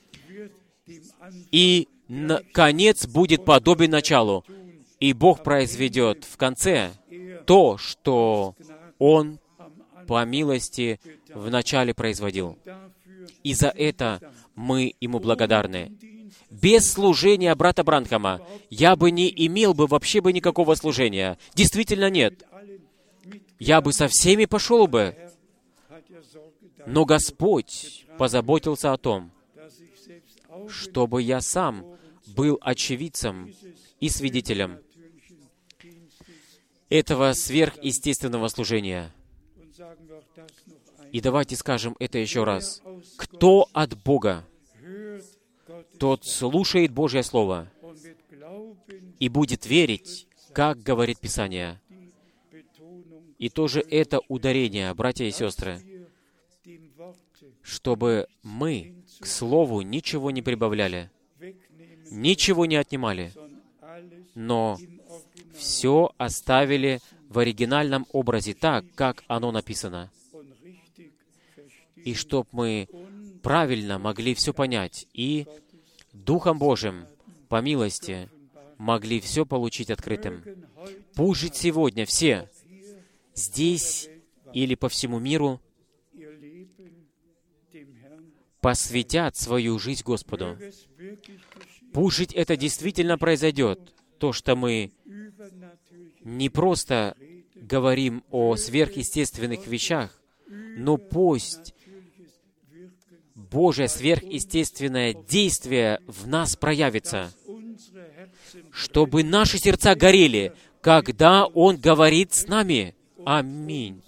Speaker 1: И конец будет подобен началу. И Бог произведет в конце то, что Он по милости в начале производил. И за это мы Ему благодарны. Без служения брата Бранхама я бы не имел бы вообще бы никакого служения. Действительно нет. Я бы со всеми пошел бы. Но Господь позаботился о том, чтобы я сам был очевидцем и свидетелем этого сверхъестественного служения. И давайте скажем это еще раз. Кто от Бога, тот слушает Божье Слово и будет верить, как говорит Писание. И тоже это ударение, братья и сестры, чтобы мы к Слову ничего не прибавляли, ничего не отнимали, но все оставили в оригинальном образе так, как оно написано. И чтоб мы правильно могли все понять и Духом Божьим, по милости, могли все получить открытым. Пусть сегодня все, здесь или по всему миру, посвятят свою жизнь Господу. Пусть это действительно произойдет, то, что мы не просто говорим о сверхъестественных вещах, но пусть Божье сверхъестественное действие в нас проявится, чтобы наши сердца горели, когда Он говорит с нами. Аминь.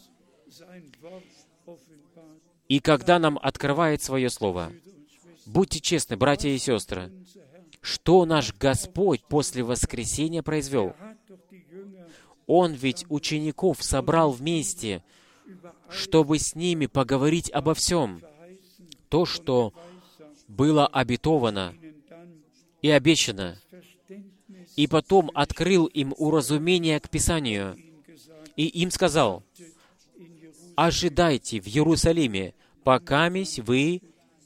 Speaker 1: И когда нам открывает Свое Слово. Будьте честны, братья и сестры, что наш Господь после воскресения произвел? Он ведь учеников собрал вместе, чтобы с ними поговорить обо всем. То, что было обетовано и обещано. И потом открыл им уразумение к Писанию. И им сказал: ожидайте в Иерусалиме, покамись вы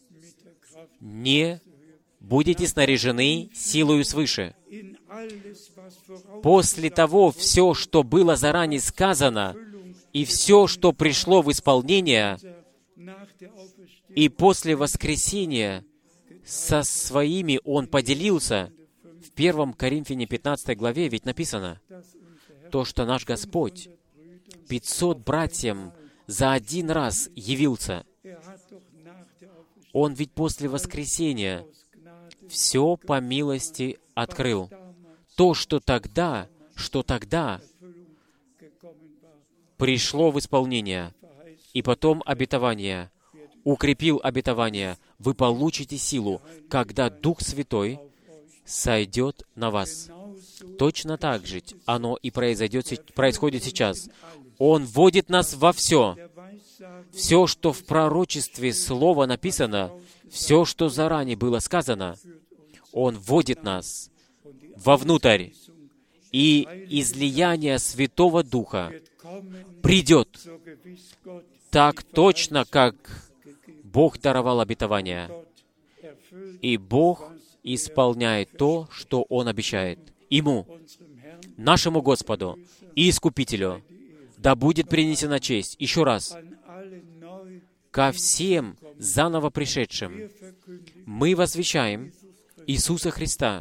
Speaker 1: не будете снаряжены силою свыше. После того, все, что было заранее сказано, И все, что пришло в исполнение, и после воскресения со своими Он поделился. В первом Коринфяне пятнадцатой главе ведь написано, то, что наш Господь пятьсот братьям за один раз явился. Он ведь после воскресения все по милости открыл. То, что тогда, что тогда пришло в исполнение, и потом обетование, укрепил обетование, вы получите силу, когда Дух Святой сойдет на вас. Точно так же оно и произойдет, происходит сейчас. Он вводит нас во все. Все, что в пророчестве Слова написано, все, что заранее было сказано, Он вводит нас вовнутрь. И излияние Святого Духа придет так точно, как Бог даровал обетование. И Бог исполняет то, что Он обещает. Ему, нашему Господу и Искупителю, да будет принесена честь. Еще раз, ко всем заново пришедшим мы возвещаем Иисуса Христа,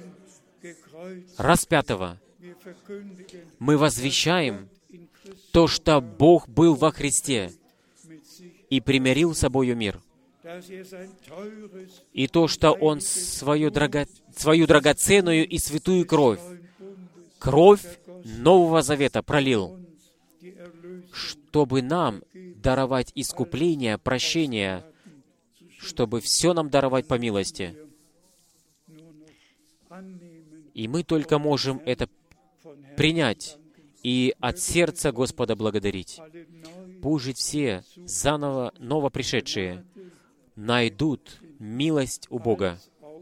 Speaker 1: распятого. Мы возвещаем то, что Бог был во Христе и примирил с собою мир. И то, что Он свою, драга... свою драгоценную и святую кровь, кровь Нового Завета пролил, чтобы нам даровать искупление, прощение, чтобы все нам даровать по милости. И мы только можем это принять и от сердца Господа благодарить. Пусть все заново новопришедшие найдут милость у Бога,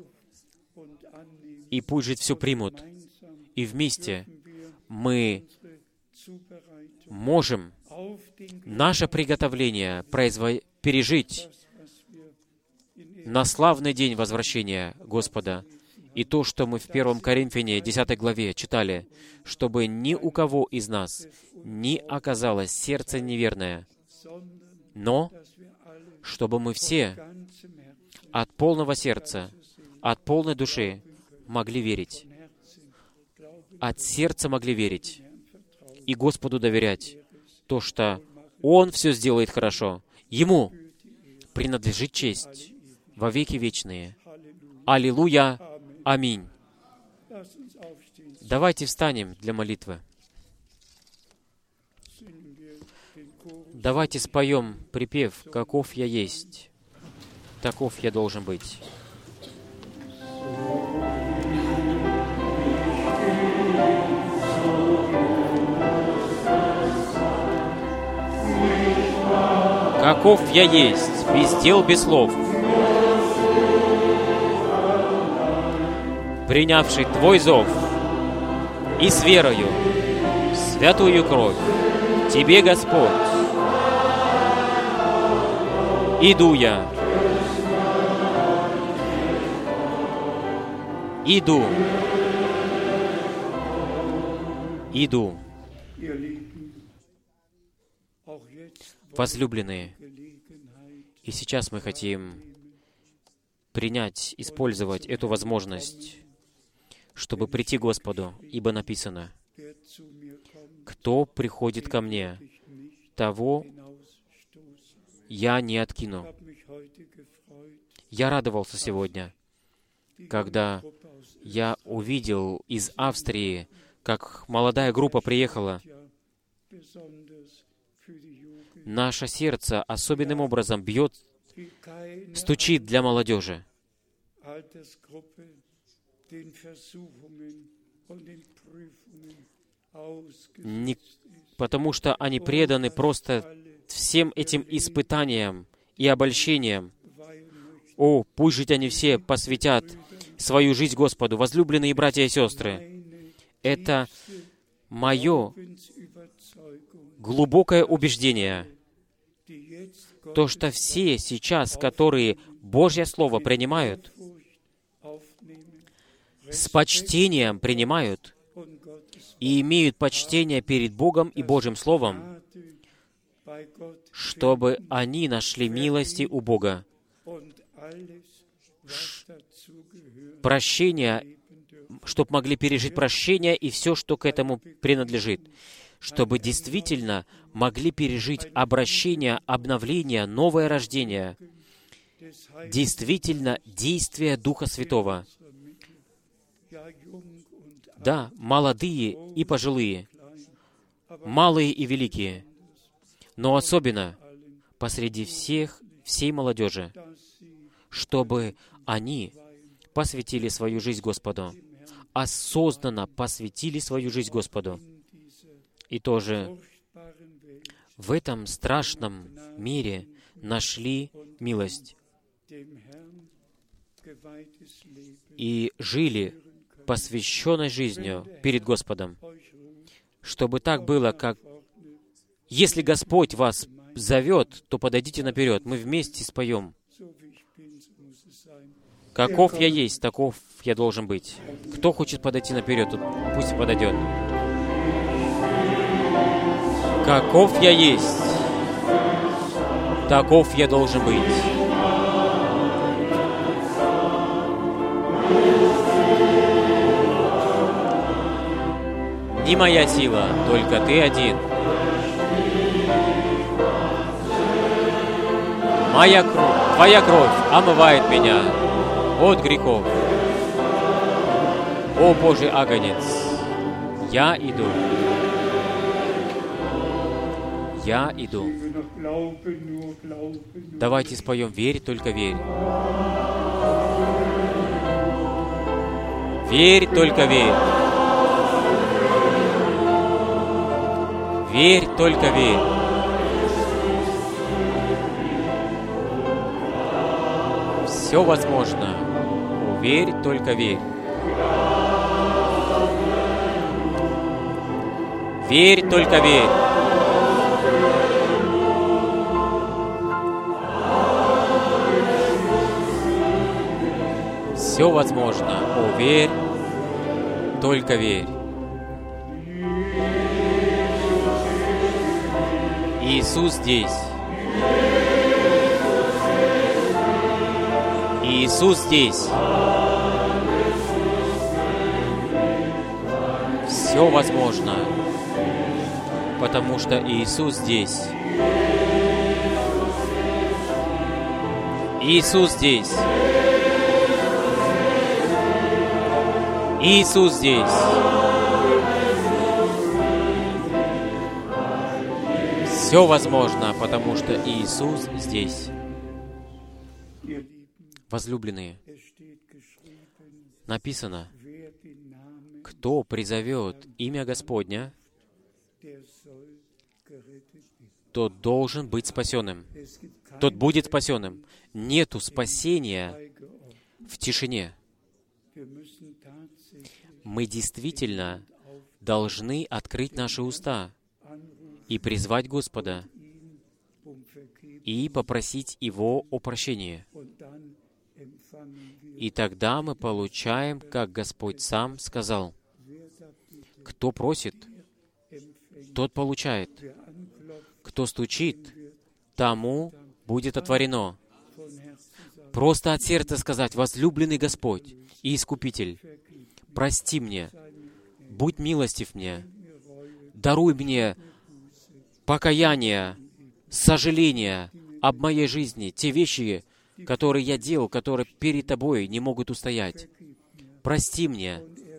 Speaker 1: и пусть же все примут. И вместе мы можем наше приготовление произво... пережить на славный день возвращения Господа. И то, что мы в первом Коринфяне десятой главе читали, чтобы ни у кого из нас не оказалось сердце неверное, но чтобы мы все от полного сердца, от полной души могли верить, от сердца могли верить и Господу доверять, то, что Он все сделает хорошо. Ему принадлежит честь во веки вечные. Аллилуйя! Аминь. Давайте встанем для молитвы. Давайте споем припев «Каков я есть, таков я должен быть». Каков я есть, без дел, без слов, принявший Твой зов и с верою святую кровь Тебе, Господь, иду я, иду, иду. Возлюбленные, и сейчас мы хотим принять, использовать эту возможность, чтобы прийти к Господу, ибо написано, «Кто приходит ко мне, того я не откину». Я радовался сегодня, когда я увидел из Австрии, как молодая группа приехала. Наше сердце особенным образом бьет, стучит для молодежи. Не потому, что они преданы просто всем этим испытаниям и обольщениям. О, пусть жить они все посвятят свою жизнь Господу. Возлюбленные братья и сестры, это мое глубокое убеждение, то, что все сейчас, которые Божье Слово принимают, с почтением принимают и имеют почтение перед Богом и Божьим Словом, чтобы они нашли милости у Бога, прощение, чтобы могли пережить прощение и все, что к этому принадлежит, чтобы действительно могли пережить обращение, обновление, новое рождение, действительно действие Духа Святого. Да, молодые и пожилые, малые и великие, но особенно посреди всех, всей молодежи, чтобы они посвятили свою жизнь Господу, осознанно посвятили свою жизнь Господу. И тоже в этом страшном мире нашли милость и жили посвященной жизнью перед Господом, чтобы так было, как если Господь вас зовет, то подойдите наперед, мы вместе споем. Каков я есть, таков я должен быть. Кто хочет подойти наперед, тот пусть подойдет. Каков я есть, таков я должен быть. Не моя сила, только Ты один. Моя кровь, Твоя кровь омывает меня от грехов. О Божий агнец, я иду. Я иду. Давайте споем «Верь, только верь». Верь, только верь. Верь, только верь. Все возможно. Верь, только верь. Верь, только верь. Все возможно. О, верь, только верь. Иисус здесь. Иисус здесь. Все возможно, потому что Иисус здесь. Иисус здесь. Иисус здесь. Все возможно, потому что Иисус здесь. Возлюбленные, написано, кто призовет имя Господня, тот должен быть спасенным. Тот будет спасенным. Нету спасения в тишине. Мы действительно должны открыть наши уста и призвать Господа, и попросить Его о прощении. И тогда мы получаем, как Господь сам сказал, кто просит, тот получает. Кто стучит, тому будет отворено. Просто от сердца сказать: возлюбленный Господь и Искупитель, прости мне, будь милостив мне, даруй мне покаяние, сожаление об моей жизни, те вещи, которые я делал, которые перед Тобой не могут устоять. Прости мне.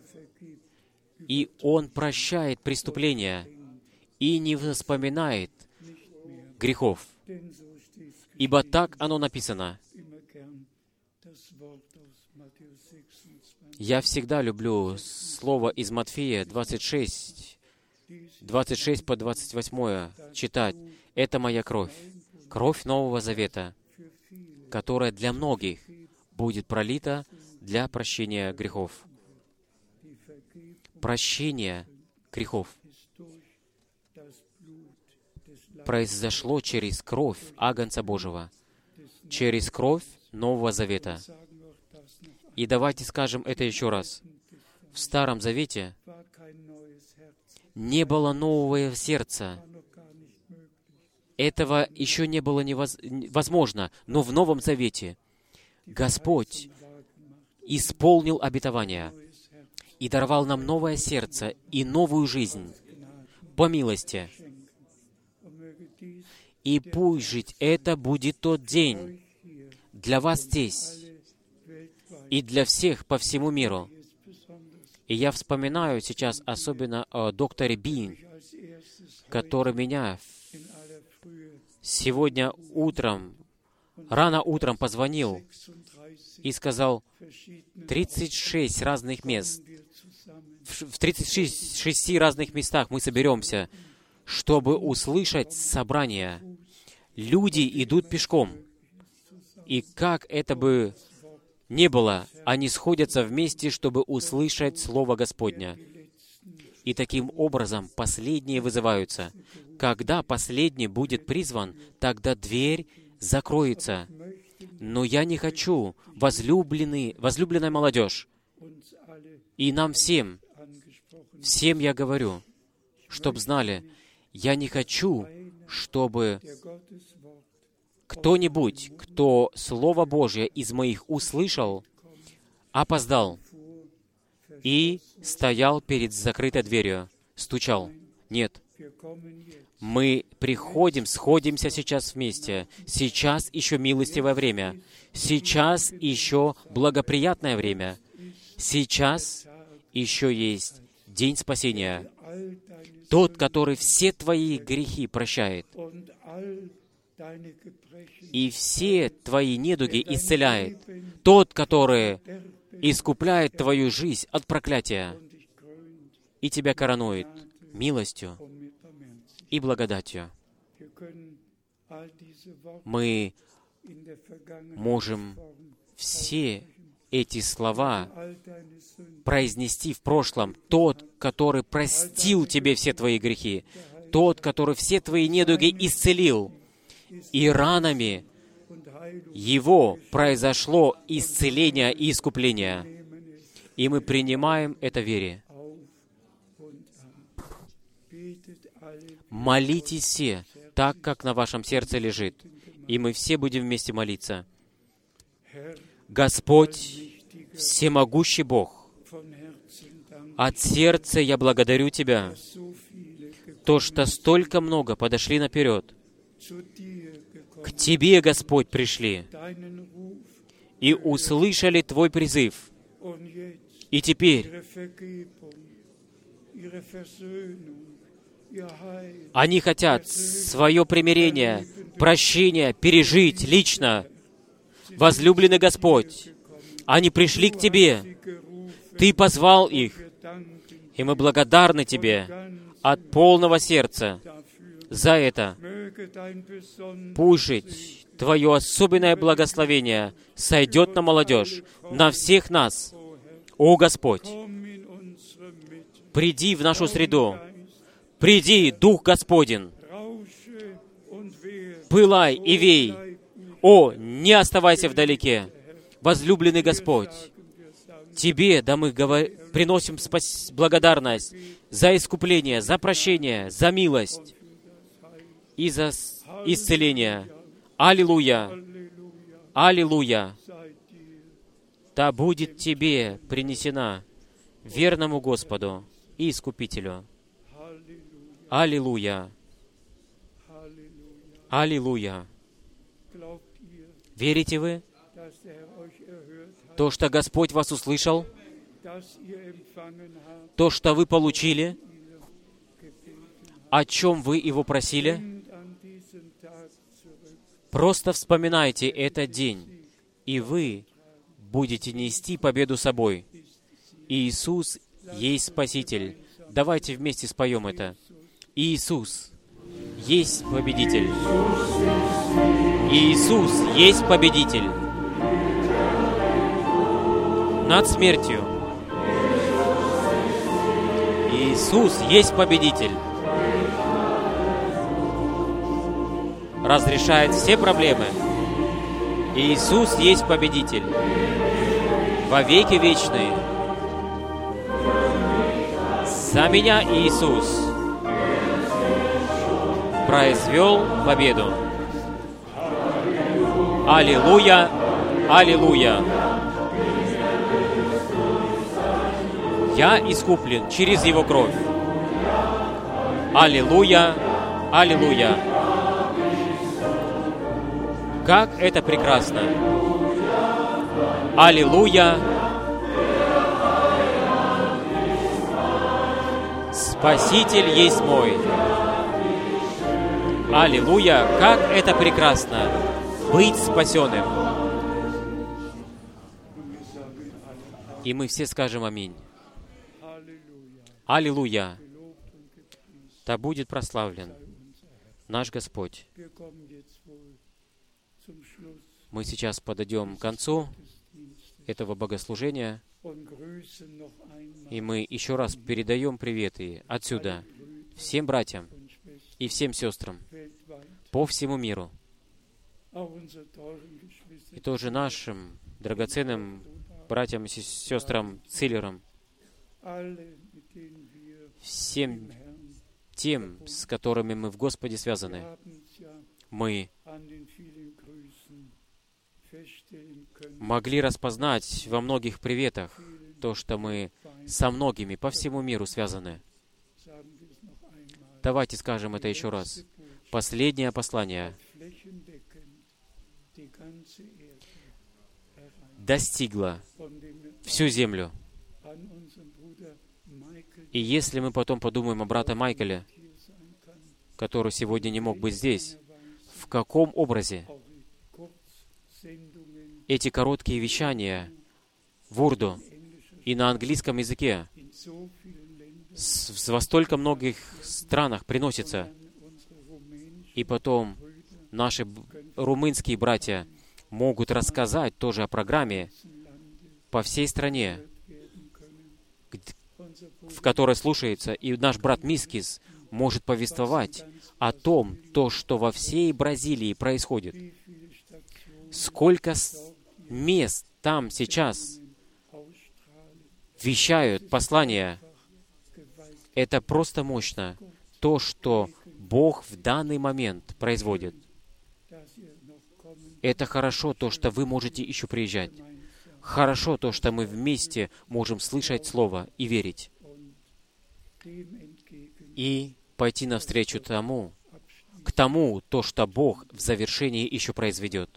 Speaker 1: И Он прощает преступления и не вспоминает грехов. Ибо так оно написано. Я всегда люблю слово из Матфея двадцать шесть, двадцать шесть по двадцать восемь читать. Это моя кровь, кровь Нового Завета, которая для многих будет пролита для прощения грехов. Прощение грехов произошло через кровь Агнца Божьего, через кровь Нового Завета. И давайте скажем это еще раз. В Старом Завете не было нового сердца. Этого еще не было невоз... возможно, но в Новом Завете Господь исполнил обетование и даровал нам новое сердце и новую жизнь по милости. И пусть жить это будет тот день для вас здесь и для всех по всему миру. И я вспоминаю сейчас особенно о докторе Бин, который меня сегодня утром, рано утром позвонил и сказал, тридцать шесть разных мест, в тридцати шести разных местах мы соберемся, чтобы услышать собрание. Люди идут пешком. И как это бы ни было, они сходятся вместе, чтобы услышать Слово Господня. И таким образом последние вызываются. Когда последний будет призван, тогда дверь закроется. Но я не хочу, возлюбленный, возлюбленная молодежь, и нам всем, всем я говорю, чтоб знали, я не хочу, чтобы кто-нибудь, кто Слово Божье из моих услышал, опоздал и стоял перед закрытой дверью, стучал. Нет. Мы приходим, сходимся сейчас вместе. Сейчас еще милостивое время. Сейчас еще благоприятное время. Сейчас еще есть день спасения. Тот, который все твои грехи прощает и все твои недуги исцеляет. Тот, который искупляет твою жизнь от проклятия и тебя коронует милостью и благодатью. Мы можем все эти слова произнести в прошлом. Тот, который простил тебе все твои грехи, тот, который все твои недуги исцелил, и ранами Его произошло исцеление и искупление. И мы принимаем это в вере. Молитесь все так, как на вашем сердце лежит. И мы все будем вместе молиться. Господь, всемогущий Бог, от сердца я благодарю Тебя, то, что столько много подошли наперед. К Тебе, Господь, пришли и услышали Твой призыв. И теперь они хотят свое примирение, прощение пережить лично. Возлюбленный Господь, они пришли к Тебе. Ты позвал их. И мы благодарны Тебе от полного сердца за это. Пусть жить Твое особенное благословение сойдет на молодежь, на всех нас. О Господь, приди в нашу среду. Приди, Дух Господень. Пылай и вей. О, не оставайся вдалеке. Возлюбленный Господь, Тебе, да мы говор... приносим спас... благодарность за искупление, за прощение, за милость и за исцеление. Аллилуйя! Аллилуйя! Да будет Тебе принесена верному Господу и Искупителю. Аллилуйя! Аллилуйя! Верите вы, то, что Господь вас услышал, то, что вы получили, о чем вы Его просили? Просто вспоминайте этот день, и вы будете нести победу собой. Иисус есть Спаситель. Давайте вместе споем это. Иисус есть Победитель. Иисус есть Победитель над смертью. Иисус есть Победитель. Разрешает все проблемы. Иисус есть Победитель. Во веки вечные. За меня, Иисус. произвел победу. Аллилуйя! Аллилуйя! Я искуплен через Его кровь. Аллилуйя! Аллилуйя! Как это прекрасно! Аллилуйя! Спаситель есть мой! Аллилуйя! Как это прекрасно! Быть спасенным! И мы все скажем аминь. Аллилуйя! Да будет прославлен наш Господь. Мы сейчас подойдем к концу этого богослужения, и мы еще раз передаем приветы отсюда всем братьям и всем сестрам по всему миру, и тоже нашим драгоценным братьям и сестрам Циллерам, всем тем, с которыми мы в Господе связаны. Мы могли распознать во многих приветах то, что мы со многими по всему миру связаны. Давайте скажем это еще раз. Последнее послание достигло всю землю. И если мы потом подумаем о брате Майкеле, который сегодня не мог быть здесь, в каком образе эти короткие вещания в урду и на английском языке с, во столько многих странах приносятся, и потом наши румынские братья могут рассказать тоже о программе по всей стране, в которой слушается, и наш брат Мискис может повествовать о том, то, что во всей Бразилии происходит. Сколько мест там сейчас вещают послания. Это просто мощно. То, что Бог в данный момент производит. Это хорошо, то, что вы можете еще приезжать. Хорошо то, что мы вместе можем слышать Слово и верить. И пойти навстречу тому, к тому, то, что Бог в завершении еще произведет.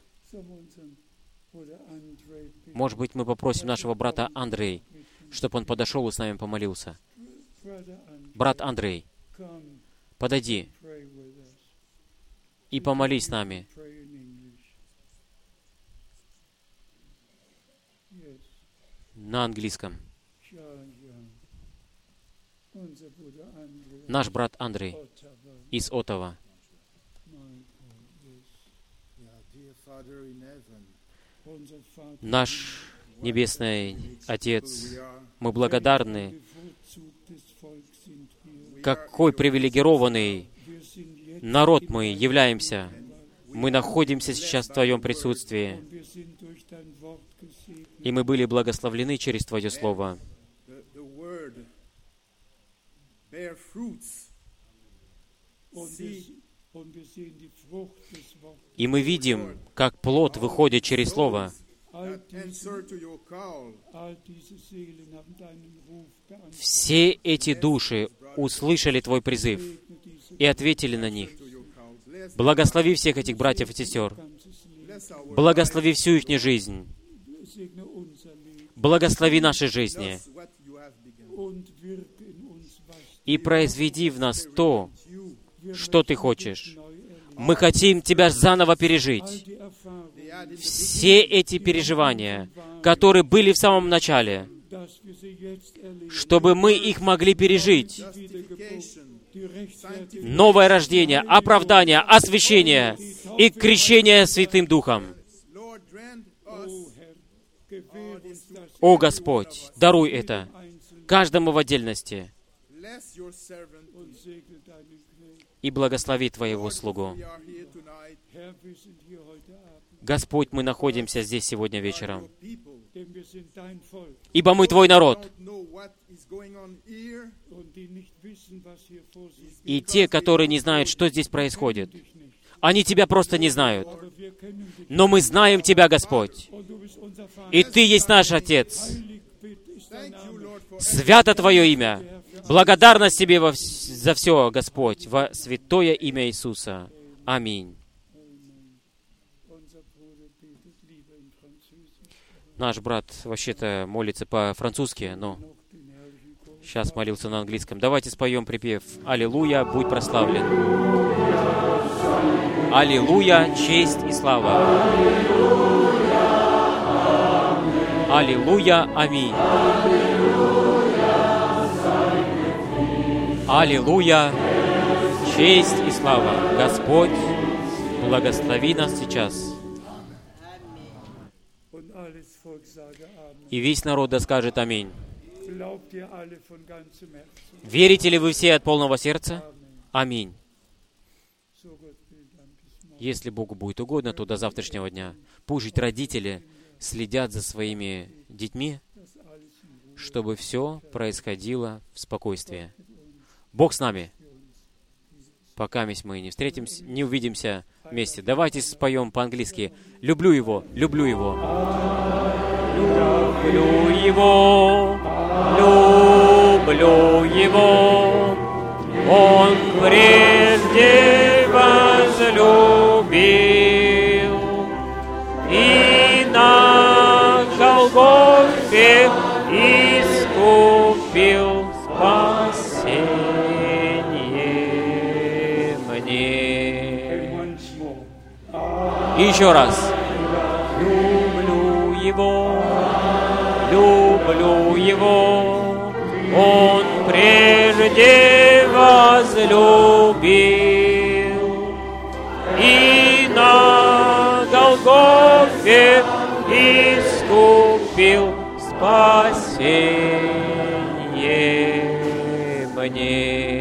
Speaker 1: Может быть, мы попросим нашего брата Андрей, чтобы он подошел и с нами помолился. Брат Андрей, подойди и помолись с нами. На английском. Наш брат Андрей из Оттава. Наш Небесный Отец, мы благодарны, какой привилегированный народ мы являемся. Мы находимся сейчас в Твоем присутствии, и мы были благословлены через Твое Слово. И мы видим, как плод выходит через Слово. Все эти души услышали Твой призыв и ответили на них. Благослови всех этих братьев и сестер. Благослови всю их жизнь. Благослови наши жизни. И произведи в нас то, что Ты хочешь. Мы хотим Тебя заново пережить. Все эти переживания, которые были в самом начале, чтобы мы их могли пережить. Новое рождение, оправдание, освящение и крещение Святым Духом. О Господь, даруй это каждому в отдельности и благослови Твоего слугу. Господь, мы находимся здесь сегодня вечером, ибо мы Твой народ, И те, которые не знают, что здесь происходит, они Тебя просто не знают. Но мы знаем Тебя, Господь. И Ты есть наш Отец. Свято Твое имя. Благодарность Тебе во вс- за все, Господь, во святое имя Иисуса. Аминь. Наш брат вообще-то молится по-французски, но сейчас молился на английском. Давайте споем припев «Аллилуйя, будь прославлен». Аллилуйя, честь и слава. Аллилуйя, аминь. Аллилуйя, честь и слава. Господь, благослови нас сейчас. И весь народ да скажет аминь. Верите ли вы все от полного сердца? Аминь. Если Богу будет угодно, то до завтрашнего дня. Пусть родители следят за своими детьми, чтобы все происходило в спокойствии. Бог с нами. Пока мы не встретимся, не увидимся вместе. Давайте споем по-английски. Люблю Его, люблю Его. Люблю Его, люблю Его. Он прежде возлюбил и на Голгофе искупил спасение мне. И еще раз. Люблю Его, люблю Его. Он прежде возлюбил и на Голгофе искупил спасение мне.